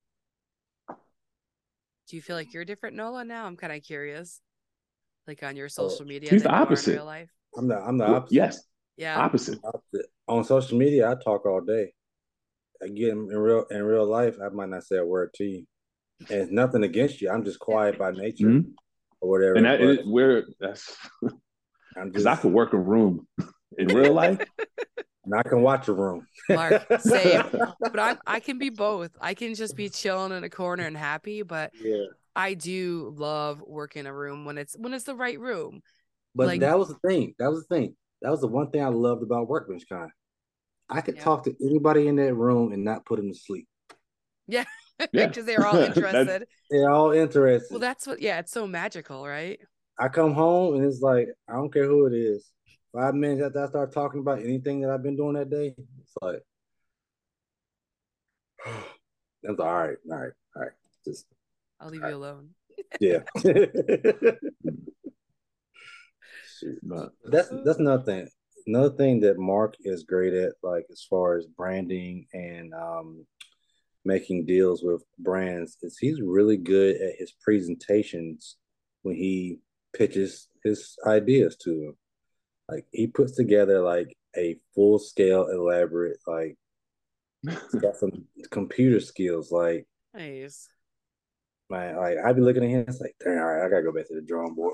Do you feel like you're different, Nola, now? I'm kind of curious. Like on your social media He's than the you are in opposite. real life? I'm the I'm the opposite. Yes, Yeah. opposite. Opposite. On social media, I talk all day. Again, in real in real life, I might not say a word to you. And it's nothing against you. I'm just quiet by nature Mhm. or whatever. And that but is where that's I'm because I just could work a room in real life. and I can watch a room. Mark, same. But I'm I can be both. I can just be chilling in a corner and happy, but Yeah. I do love working a room when it's when it's the right room. But Like- that was the thing. That was the thing. That was the one thing I loved about Workbench Con. I could Yeah. talk to anybody in that room and not put them to sleep. Yeah, Yeah. because they're all That's- interested. They're all interested. Well, that's what. Yeah, it's so magical, right? I come home and it's like, I don't care who it is. Five minutes after I start talking about anything that I've been doing that day, it's like, I'm like, all right, all right, all right. Just, I'll leave you alone. yeah. But that's that's another thing. Another thing that Mark is great at, like as far as branding and um, making deals with brands, is he's really good at his presentations when he pitches his ideas to them. Like he puts together like a full scale, elaborate, like he's got some computer skills. Like Nice. man, like I'd be looking at him, it's like, dang, all right, I gotta go back to the drawing board.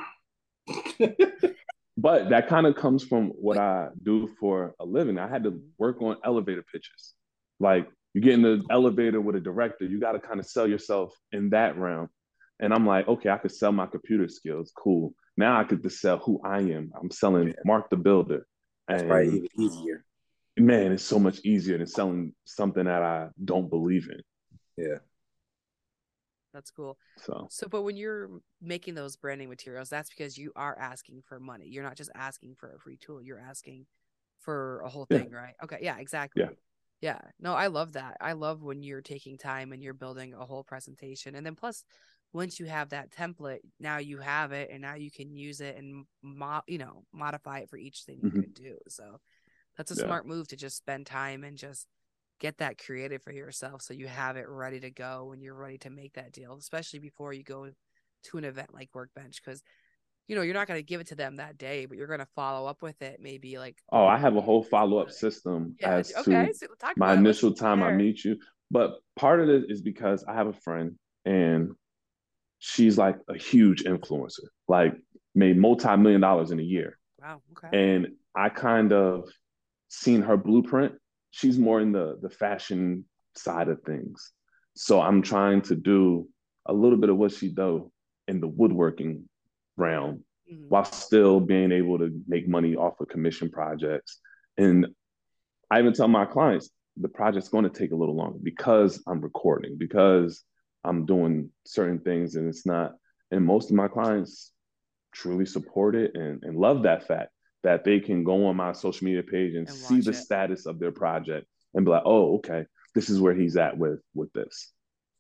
but that kind of comes from what I do for a living. I had to work on elevator pitches. Like you get in the elevator with a director, you got to kind of sell yourself in that realm. And I'm like, okay, I could sell my computer skills. Cool. Now I could just sell who I am. I'm selling Yeah. Mark the Builder. That's and probably even easier. Man, it's so much easier than selling something that I don't believe in. Yeah. That's cool. So So, but when you're making those branding materials, that's because you are asking for money. You're not just asking for a free tool. You're asking for a whole Yeah. thing, right? Okay. Yeah, exactly. Yeah. Yeah. No, I love that. I love when you're taking time and you're building a whole presentation. And then plus, once you have that template, now you have it and now you can use it and, mo- you know, modify it for each thing Mhm. you could do. So that's a Yeah. smart move to just spend time and just get that creative for yourself so you have it ready to go when you're ready to make that deal, especially before you go to an event like Workbench, because you know you're not going to give it to them that day, but you're going to follow up with it maybe like oh, I have a whole follow-up system yeah as okay to so talk my about it. initial Let's time I share. meet you. But part of it is because I have a friend and she's like a huge influencer, like made multi-million dollars in a year. Wow. Okay. And I kind of seen her blueprint. She's more in the the fashion side of things. So I'm trying to do a little bit of what she does in the woodworking realm Mhm. while still being able to make money off of commission projects. And I even tell my clients the project's going to take a little longer because I'm recording, because I'm doing certain things and it's not, and most of my clients truly support it and, and love that fact that they can go on my social media page and, And see watch the it. status of their project and be like, oh, okay, this is where he's at with with this.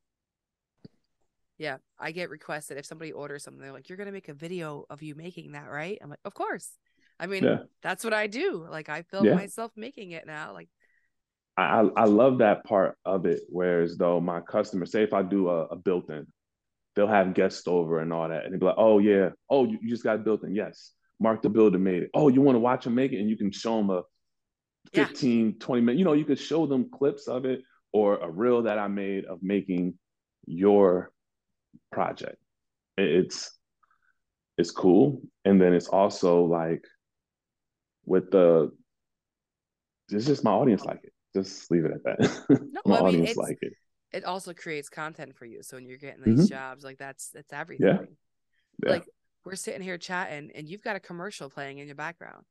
Yeah, I get requested if somebody orders something, they're like, "You're gonna make a video of you making that, right?" I'm like, "Of course." I mean, Yeah. that's what I do. Like, I film Yeah. myself making it now. Like, I, I love that part of it. Whereas though my customers, say if I do a, a built-in, they'll have guests over and all that. And they'll be like, oh yeah, oh, you, you just got built in. Yes. Mark the builder made it. Oh, you want to watch him make it? And you can show them a yeah, fifteen, twenty minute, you know, you could show them clips of it or a reel that I made of making your project. It's it's cool. And then it's also like with the, it's just my audience like it. Just leave it at that. no, My I mean, audience it's like it. it also creates content for you. So when you're getting these Mm-hmm. jobs, like that's that's Yeah. everything. Yeah. Like, we're sitting here chatting, and you've got a commercial playing in your background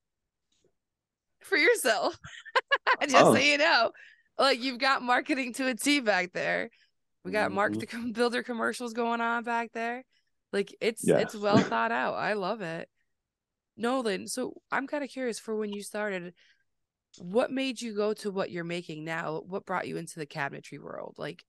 for yourself. Just Oh. so you know, like, you've got marketing to a T back there. We got Mhm. market builder commercials going on back there. Like, it's it's Yes. well thought out. I love it. Nolan, so I'm kind of curious, for when you started, what made you go to what you're making now? What brought you into the cabinetry world? Like,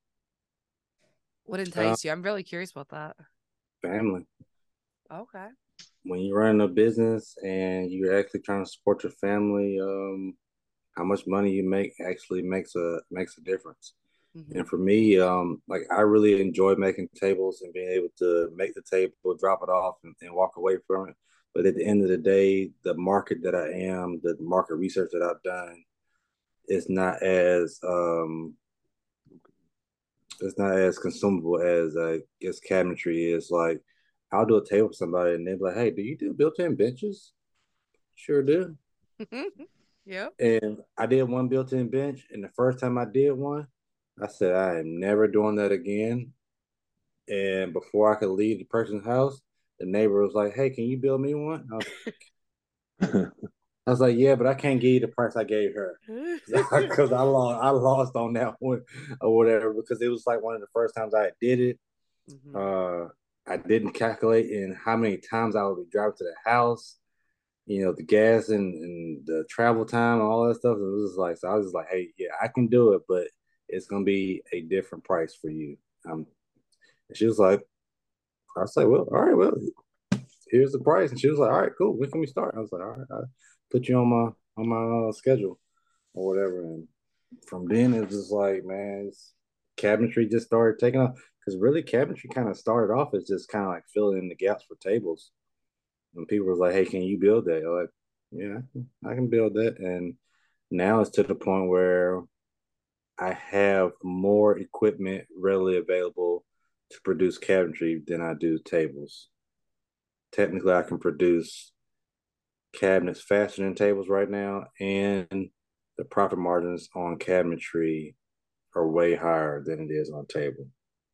what Uh, enticed you? I'm really curious about that. family. Okay. When you run a business and you're actually trying to support your family, um, how much money you make actually makes a makes a difference. Mm-hmm. And for me, um, like I really enjoy making tables and being able to make the table, drop it off, and, and walk away from it. But at the end of the day, the market that I am, the market research that I've done, is not as um, it's not as consumable as uh, as cabinetry is. Like I'll do a table for somebody, and they're like, "Hey, do you do built-in benches?" Sure do. Yep. And I did one built-in bench, and the first time I did one, I said I am never doing that again. And before I could leave the person's house, the neighbor was like, "Hey, can you build me one?" I was, I was like, "Yeah, but I can't give you the price I gave her because I lost, I lost on that one or whatever because it was like one of the first times I did it. Mm-hmm. Uh, I didn't calculate in how many times I would be driving to the house, you know, the gas and, and the travel time and all that stuff. It was just like, so I was just like, hey, yeah, I can do it, but it's gonna be a different price for you. Um, and she was like, I was like, well, all right, well, here's the price. And she was like, all right, cool. When can we start? I was like, all right, I'll put you on my on my uh, schedule or whatever. And from then it was just like, man, it's, cabinetry just started taking off because really cabinetry kind of started off as just kind of like filling in the gaps for tables. And people was like, hey, can you build that? I'm like, yeah, I can build that. And now it's to the point where I have more equipment readily available to produce cabinetry than I do tables. Technically, I can produce cabinets faster than tables right now, and the profit margins on cabinetry are way higher than it is on table.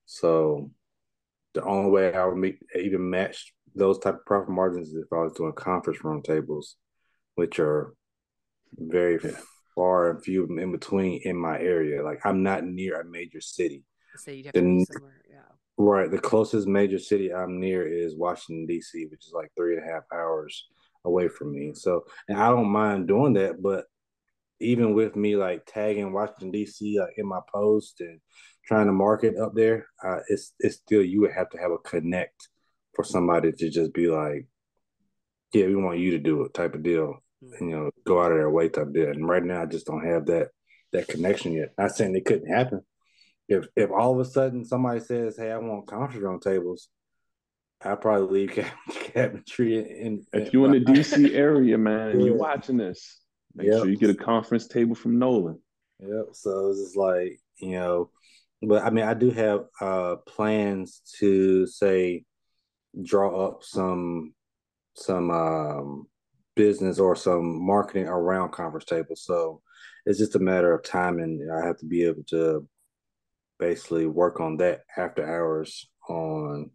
So the only way I would make, even match those type of profit margins is if I was doing conference room tables, which are very Yeah. far and few in between in my area. Like I'm not near a major city. So you'd have The, to be somewhere. Yeah. right. The closest major city I'm near is Washington, D C, which is like three and a half hours away from me. So, and I don't mind doing that, but even with me like tagging Washington D C like in my post and trying to market up there, uh, it's it's still you would have to have a connect for somebody to just be like, yeah, we want you to do it type of deal, Mm-hmm. and, you know, go out of their way type deal. And right now, I just don't have that that connection yet. Not saying it couldn't happen. If if all of a sudden somebody says, "Hey, I want conference room tables," I'll probably leave cabinetry in. in, If you're in in the D C area, man, and yeah. you're watching this, make Yep. sure you get a conference table from Nolan. Yep. So it's just like, you know, but I mean, I do have uh plans to say draw up some some um business or some marketing around conference tables. So it's just a matter of time, and I have to be able to basically work on that after hours on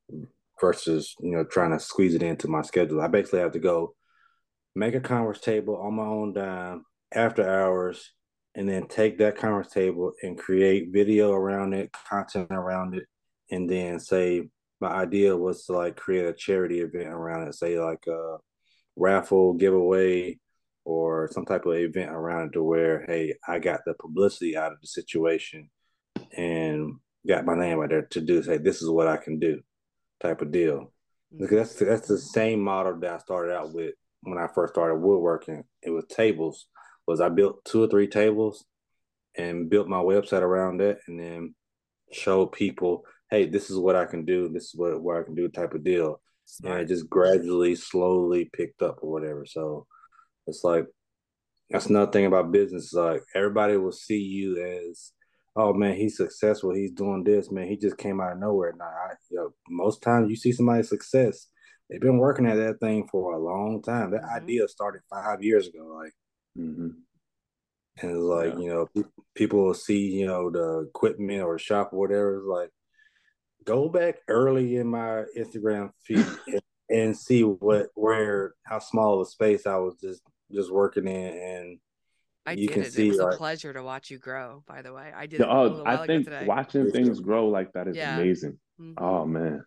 versus, you know, trying to squeeze it into my schedule. I basically have to go make a conference table on my own dime after hours and then take that conference table and create video around it, content around it, and then say my idea was to like create a charity event around it, say like a raffle giveaway or some type of event around it to where, hey, I got the publicity out of the situation and got my name out there to do say this is what I can do type of deal. Because that's that's the same model that I started out with when I first started woodworking. It was tables. Was I built two or three tables and built my website around that, and then showed people, hey, this is what I can do. This is what what I can do type of deal. Smart. And it just gradually, slowly picked up or whatever. So it's like that's another thing about business. Like everybody will see you as, oh man, he's successful. He's doing this, man. He just came out of nowhere. Now, I, you know, most times you see somebody's success, they've been working at that thing for a long time. That mm-hmm. idea started five years ago. Like, mm-hmm. and it's like, yeah. you know, pe- people will see, you know, the equipment or the shop or whatever. It's like, go back early in my Instagram feed and, and see what, where, how small of a space I was just, just working in, and I you did can it. see, It was like, a pleasure to watch you grow, by the way. I did yeah, it a oh, little while I think ago today. watching things grow like that is yeah. amazing. Mm-hmm. Oh man.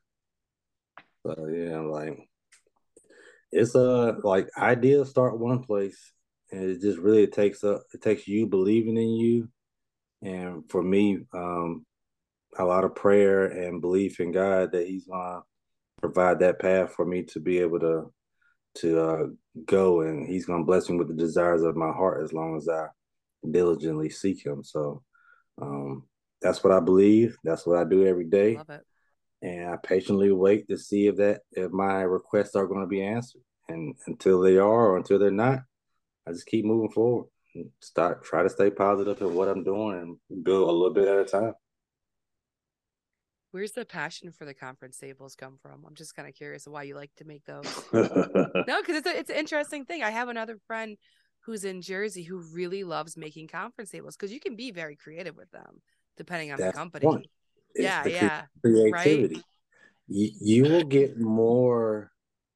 So yeah, like it's a uh, like ideas start one place, and it just really takes up it takes you believing in you, and for me, um, a lot of prayer and belief in God that He's gonna provide that path for me to be able to to uh, go, and He's gonna bless me with the desires of my heart as long as I diligently seek Him. So um, that's what I believe. That's what I do every day. Love it. And I patiently wait to see if that if my requests are going to be answered. And until they are or until they're not, I just keep moving forward and start try to stay positive in what I'm doing and build a little bit at a time. Where's the passion for the conference tables come from? I'm just kind of curious why you like to make those. No, because it's a, it's an interesting thing. I have another friend who's in Jersey who really loves making conference tables because you can be very creative with them depending on That's the company. The yeah, the yeah. Creativity. Right? You, you will get more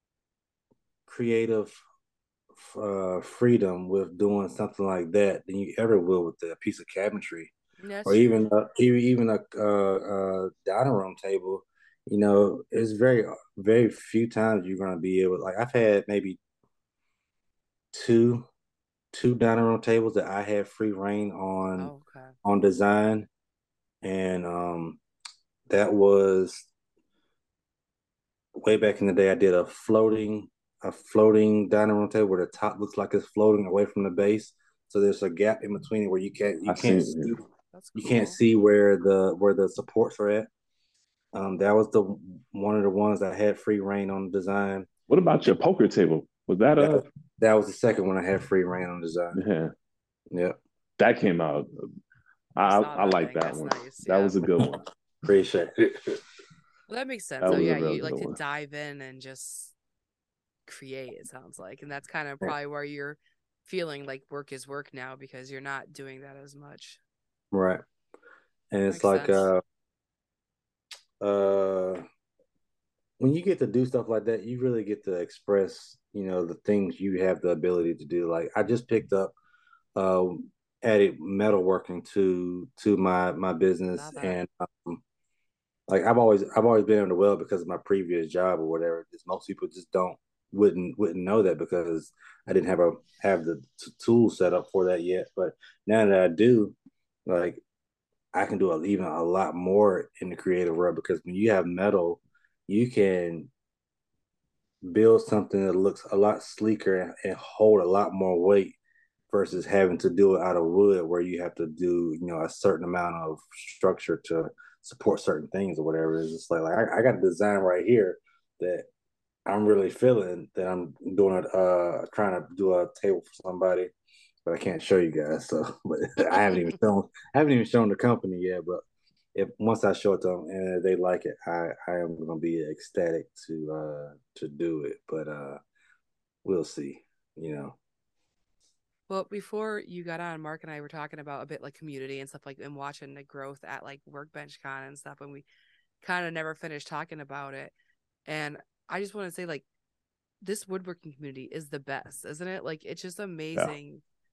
creative uh, freedom with doing something like that than you ever will with a piece of cabinetry. That's or true. even a, even a uh, uh, dining room table. You know, it's very very few times you're going to be able. Like I've had maybe two two dining room tables that I had free reign on oh, okay. on design, and um, that was way back in the day. I did a floating a floating dining room table where the top looks like it's floating away from the base, so there's a gap in between it where you can't you I can't see, see That's cool. you can't see where the where the supports are at. Um, that was the one of the ones that had free reign on design. What about your poker table? Was that a? That, that was the second one I had free reign on design. Yeah, yeah, that came out. I I, I like that That's one. Nice. That yeah. was a good one. Appreciate it. Well, that makes sense. That so yeah, you like to one. dive in and just create. It sounds like, and that's kind of probably where you're feeling like work is work now because you're not doing that as much. Right, and it's makes like sense. uh. Uh, when you get to do stuff like that, you really get to express, you know, the things you have the ability to do. Like I just picked up, uh, added metalworking to to my my business, and um, like I've always I've always been able to weld because of my previous job or whatever. Just most people just don't wouldn't wouldn't know that because I didn't have a have the t- tools set up for that yet. But now that I do, like. I can do a, even a lot more in the creative world because when you have metal, you can build something that looks a lot sleeker and hold a lot more weight versus having to do it out of wood where you have to do, you know, a certain amount of structure to support certain things or whatever. It's just like, like I, I got a design right here that I'm really feeling that I'm doing it, uh, trying to do a table for somebody. But I can't show you guys, so but I haven't even shown I haven't even shown the company yet. But if once I show it to them and they like it, I, I am gonna be ecstatic to uh to do it. But uh we'll see, you know. Well, before you got on, Mark and I were talking about a bit like community and stuff like and watching the growth at like Workbench Con and stuff, and we kind of never finished talking about it. And I just want to say, like, this woodworking community is the best, isn't it? Like, it's just amazing. Yeah.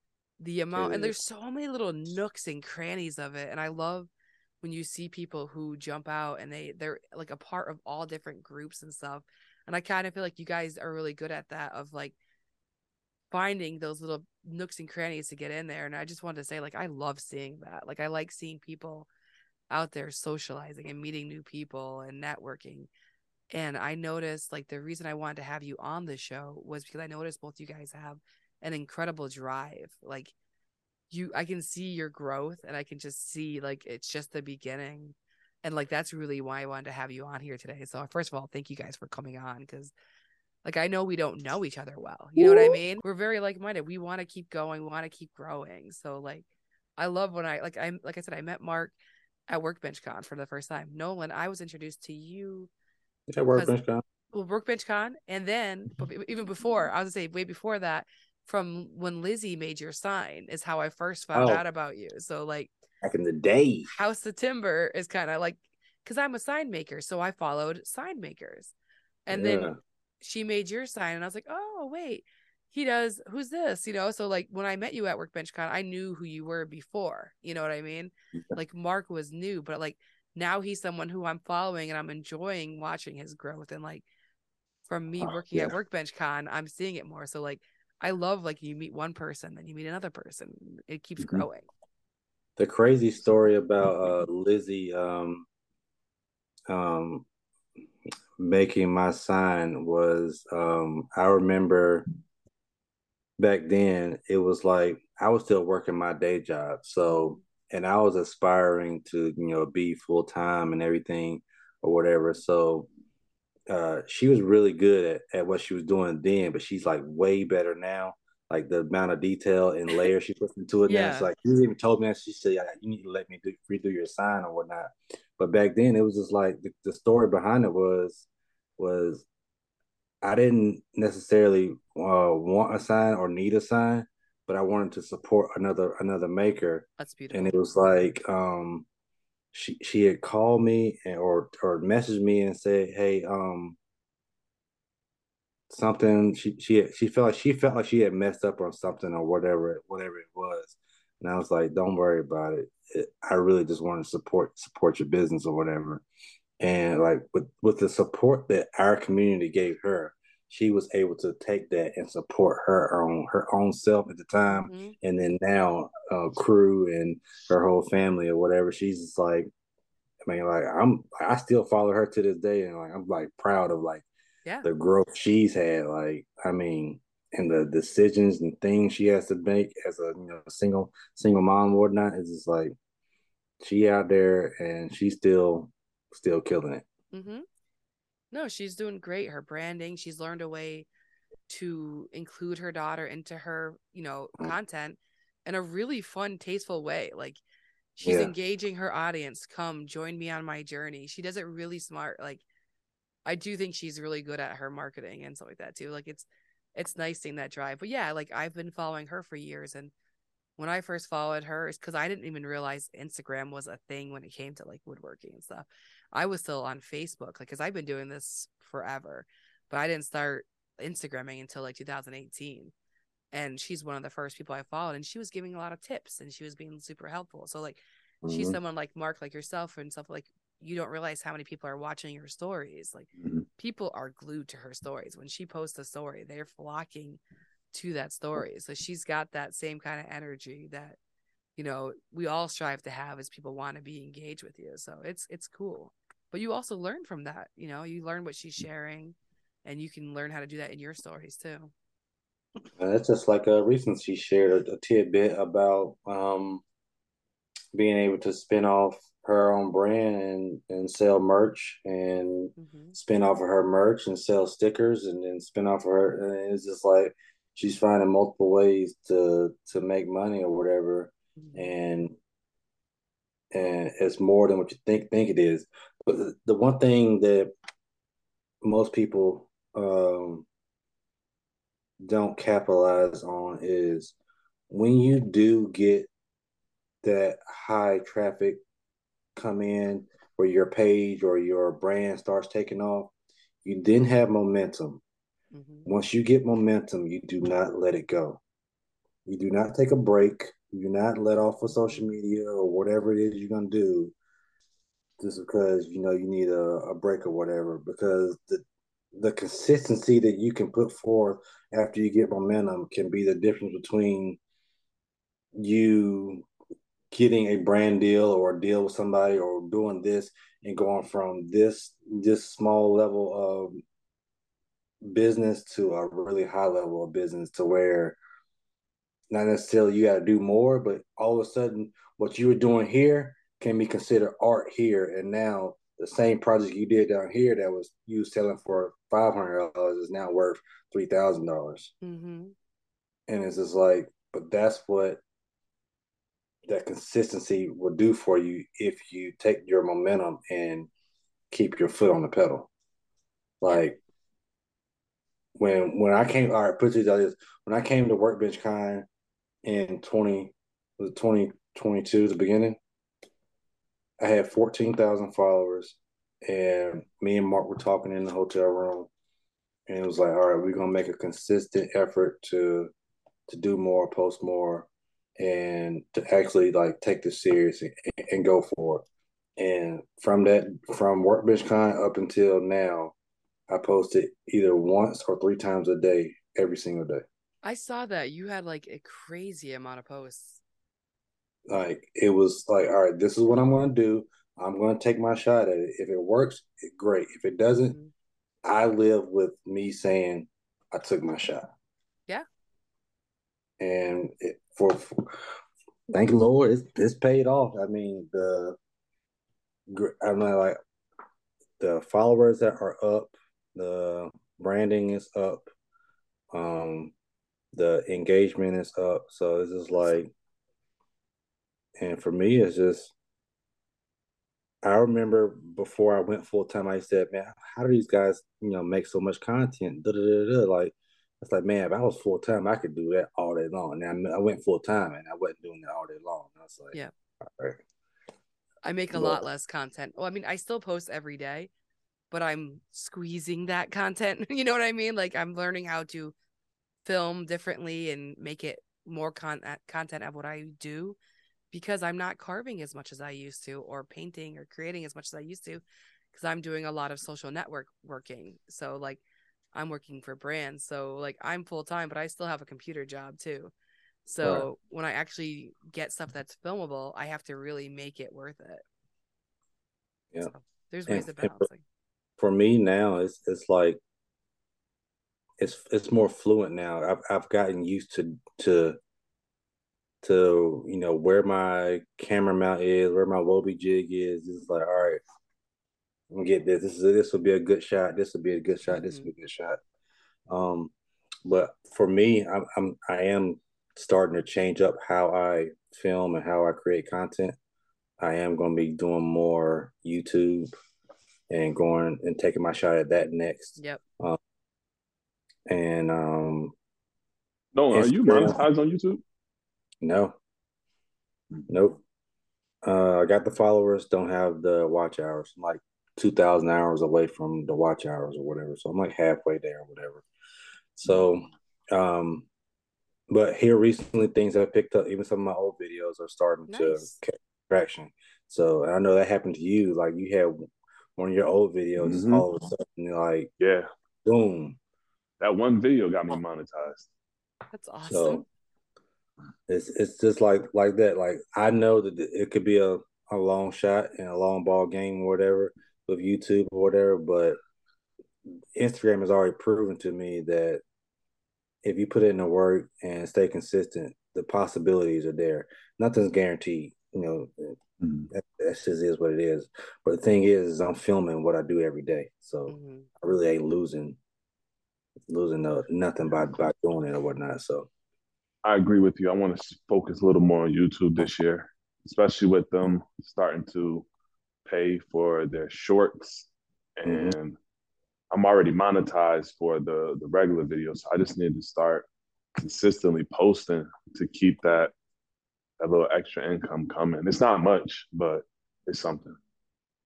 the amount, It and is. there's so many little nooks and crannies of it. And I love when you see people who jump out and they they're like a part of all different groups and stuff. And I kind of feel like you guys are really good at that, of like finding those little nooks and crannies to get in there. And I just wanted to say, like, I love seeing that. Like, I like seeing people out there socializing and meeting new people and networking. And I noticed, like, the reason I wanted to have you on the show was because I noticed both you guys have an incredible drive. Like, you, I can see your growth, and I can just see, like, it's just the beginning. And like, that's really why I wanted to have you on here today. So first of all, thank you guys for coming on, because like, I know we don't know each other well. You know what I mean? We're very like-minded. We want to keep going. We want to keep growing. So like, I love when I, like, I'm, like I said, I met Mark at Workbench Con for the first time. Nolan, I was introduced to you At Workbench Con. well, Workbench Con, and then but even before, I was gonna say way before that, from when Lizzie made your sign is how I first found Oh. out about you. So like, Back in the day. House of Timber is kind of like, because I'm a sign maker, so I followed sign makers, and Yeah. then she made your sign, and I was like, oh wait, he does. Who's this? You know. So like, when I met you at Workbench Con, I knew who you were before. You know what I mean? Like, Mark was new, but like, now he's someone who I'm following, and I'm enjoying watching his growth. And like, from me Oh, working yeah. at Workbench Con, I'm seeing it more. So like, I love, like, you meet one person, then you meet another person. It keeps Mhm. growing. The crazy story about uh, Lizzie um, um, making my sign was, um, I remember back then it was like I was still working my day job. So, and I was aspiring to, you know, be full time and everything or whatever. So, uh, she was really good at, at what she was doing then, but she's like way better now. Like the amount of detail and layers she puts into it now. It's Yeah. like, she even told me that, she said, you need to let me do, redo your sign or whatnot. But back then it was just like the, the story behind it was was I didn't necessarily uh, want a sign or need a sign, but I wanted to support another another maker. That's beautiful. And it was like, um, she she had called me and, or or messaged me and said, "Hey, um, something." She she she felt like she felt like she had messed up on something or whatever whatever it was. And I was like, "Don't worry about it. it I really just want to support support your business or whatever." And like with with the support that our community gave her, she was able to take that and support her own her own self at the time, mm-hmm. and then now uh, crew and her whole family or whatever. She's just like, I mean, like I'm I still follow her to this day, and like I'm like proud of like Yeah. the growth she's had. Like, I mean, and the decisions and things she has to make as a, you know, single single mom and whatnot. It's just like she out there and she's still still killing it. Mm-hmm. No, she's doing great. Her branding, she's learned a way to include her daughter into her, you know, content in a really fun, tasteful way. Like, she's Yeah. engaging her audience. Come join me on my journey. She does it really smart. Like, I do think she's really good at her marketing and stuff like that too. Like, it's it's nice seeing that drive. But yeah, like, I've been following her for years, and when I first followed her, it's because I didn't even realize Instagram was a thing when it came to like woodworking and stuff. I was still on Facebook, like, because I've been doing this forever, but I didn't start Instagramming until like two thousand eighteen. And she's one of the first people I followed, and she was giving a lot of tips, and she was being super helpful. So like, Mm-hmm. she's someone like Mark, like yourself, and stuff like, you don't realize how many people are watching your stories. Like, Mm-hmm. people are glued to her stories. When she posts a story, they're flocking to that story. So she's got that same kind of energy that, you know, we all strive to have as people want to be engaged with you. So it's it's cool. But you also learn from that. You know, you learn what she's sharing, and you can learn how to do that in your stories too. Uh, it's just like uh, recently she shared a, a tidbit about um, being able to spin off her own brand and, and sell merch and mm-hmm. spin off of her merch and sell stickers and then spin off of her. And it's just like she's finding multiple ways to to make money or whatever. Mm-hmm. And and it's more than what you think think it is. But the, the one thing that most people um, don't capitalize on is when you do get that high traffic come in where your page or your brand starts taking off, you then have momentum. Mm-hmm. Once you get momentum, you do not let it go. You do not take a break. You do not let off of social media or whatever it is you're gonna do just because you know you need a, a break or whatever. Because the the consistency that you can put forth after you get momentum can be the difference between you getting a brand deal or a deal with somebody or doing this and going from this this small level of business to a really high level of business to where not necessarily you got to do more, but all of a sudden what you were doing here can be considered art here. And now the same project you did down here that was you selling for five hundred dollars is now worth three thousand dollars. Mm-hmm. And it's just like, but that's what that consistency will do for you if you take your momentum and keep your foot on the pedal. Like when when I came, all right, put it like this: when I came to Workbench Con in twenty was it twenty twenty-two, the beginning, I had fourteen thousand followers, and me and Mark were talking in the hotel room, and it was like, all right, we're gonna make a consistent effort to to do more, post more, and to actually like take this serious and, and go for it. And from that, from Workbench Con up until now, I posted either once or three times a day, every single day. I saw that you had like a crazy amount of posts. Like it was like, all right, this is what I'm going to do. I'm going to take my shot at it. If it works, great. If it doesn't, Mhm. I live with me saying I took my shot. Yeah. And it, for, for thank you, Lord, it's, it's paid off. I mean, the I'm not like the followers that are up, the branding is up, um, the engagement is up. So it's just like, and for me, it's just I remember before I went full time, I said, man, how do these guys, you know, make so much content? Da, da, da, da. Like, it's like, man, if I was full time, I could do that all day long. Now I went full time and I wasn't doing that all day long. I was like, Yeah. all right. I make a But, lot less content. Well, I mean, I still post every day, but I'm squeezing that content. You know what I mean? Like I'm learning how to film differently and make it more con- content of what I do because I'm not carving as much as I used to or painting or creating as much as I used to because I'm doing a lot of social network working. So like I'm working for brands. So like I'm full time, but I still have a computer job too. So right. when I actually get stuff that's filmable, I have to really make it worth it. Yeah. So there's ways And, of and for, balancing. for me now, it's it's like it's it's more fluent now. I've I've gotten used to to to you know where my camera mount is, where my Wobie jig is. It's like, all right, I'm gonna get this. This is this will be a good shot. This will be a good shot. This Mm-hmm. will be a good shot. Um, but for me, I'm, I'm I am starting to change up how I film and how I create content. I am going to be doing more YouTube and going and taking my shot at that next. Yep. Um, and um, No, are you Instagram, monetized on YouTube? no, nope. Uh, I got the followers, don't have the watch hours. I'm like two thousand hours away from the watch hours or whatever. So I'm like halfway there or whatever. So, um, but here recently, things have picked up. Even some of my old videos are starting to Nice. catch traction. So I know that happened to you. Like you had one of your old videos, just Mm-hmm. all of a sudden, like Yeah, boom. that one video got me monetized. That's awesome. So it's it's just like like that. Like I know that it could be a, a long shot and a long ball game or whatever with YouTube or whatever, but Instagram has already proven to me that if you put in the work and stay consistent, the possibilities are there. Nothing's guaranteed. You know, Mm-hmm. that, that just is what it is. But the thing is, is I'm filming what I do every day, so Mm-hmm. I really ain't losing losing no, nothing by by doing it or whatnot. So I agree with you. I want to focus a little more on YouTube this year, especially with them starting to pay for their shorts. mm-hmm. And I'm already monetized for the the regular videos. So I just need to start consistently posting to keep that that little extra income coming. It's not much, but it's something.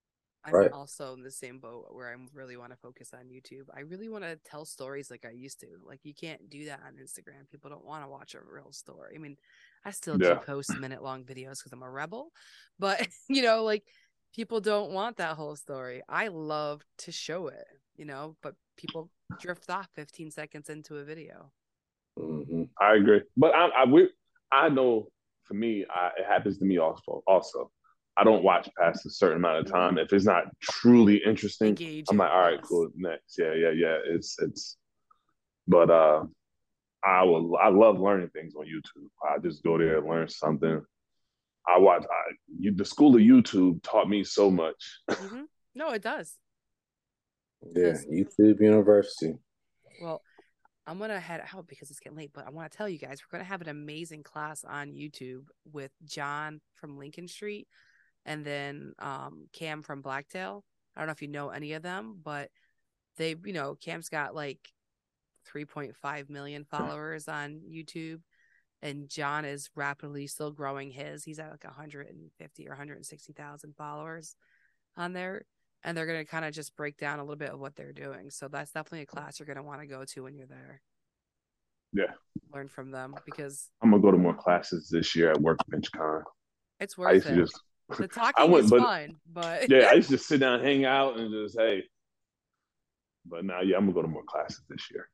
I'm Right. also in the same boat where I really want to focus on YouTube. I really want to tell stories like I used to. Like you can't do that on Instagram. People don't want to watch a real story. I mean, I still Yeah. do post minute long videos because I'm a rebel, but you know, like people don't want that whole story. I love to show it, you know, but people drift off fifteen seconds into a video. Mm-hmm. I agree, but I I we I know for me, I, it happens to me also. Also, I don't watch past a certain amount of time if it's not truly interesting. Engaging, I'm like, all right, yes. cool, next, yeah, yeah, yeah. It's it's, but uh, I will. I love learning things on YouTube. I just go there and learn something. I watch. I, you, the school of YouTube taught me so much. Mm-hmm. No, it does. Yeah, 'Cause- YouTube University. Well, I'm going to head out because it's getting late, but I want to tell you guys, we're going to have an amazing class on YouTube with John from Lincoln Street and then um, Cam from Blacktail. I don't know if you know any of them, but they, you know, Cam's got like three point five million followers on YouTube, and John is rapidly still growing his. He's at like one hundred fifty or one hundred sixty thousand followers on there. And they're going to kind of just break down a little bit of what they're doing. So that's definitely a class you're going to want to go to when you're there. Yeah. Learn from them because I'm gonna go to more classes this year at Workbench Con. it's I worth used it. to just The I talking went, is but fun, but yeah, I used to just sit down, hang out, and just hey. But now, yeah, I'm gonna go to more classes this year.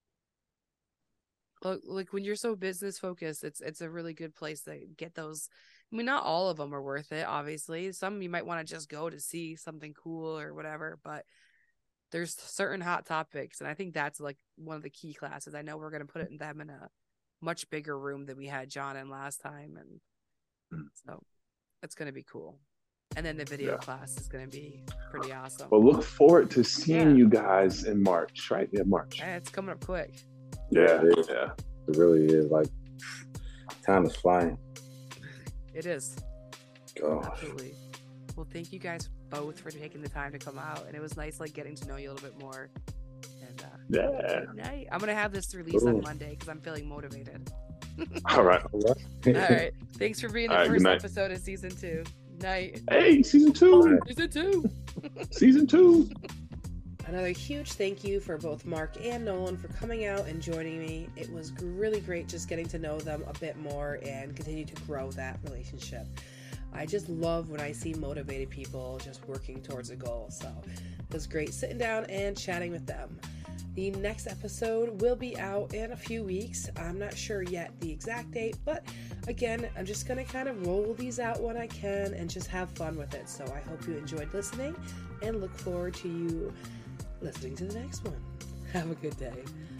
Look, like when you're so business focused, it's it's a really good place to get those. I mean, not all of them are worth it, obviously. Some you might want to just go to see something cool or whatever, but there's certain hot topics, and I think that's like one of the key classes. I know we're gonna put it in them in a much bigger room than we had John in last time, and so it's gonna be cool. And then the video Yeah. class is gonna be pretty awesome. Well, look forward to seeing Yeah. you guys in March, right? Yeah, March. Yeah, it's coming up quick. Yeah, Yeah. yeah. It really is like time is flying. It is. Gosh. Absolutely. Well, thank you guys both for taking the time to come out, and it was nice like getting to know you a little bit more. And uh, Yeah. good night. I'm gonna have this released on Ooh. Monday because I'm feeling motivated. All right. All right. All right. Thanks for being the All right, good first night. episode of season two. Night. Hey, season two. Season two. Season two. Another huge thank you for both Mark and Nolan for coming out and joining me. It was really great just getting to know them a bit more and continue to grow that relationship. I just love when I see motivated people just working towards a goal. So it was great sitting down and chatting with them. The next episode will be out in a few weeks. I'm not sure yet the exact date, but again, I'm just going to kind of roll these out when I can and just have fun with it. So I hope you enjoyed listening and look forward to you listening to the next one. Have a good day.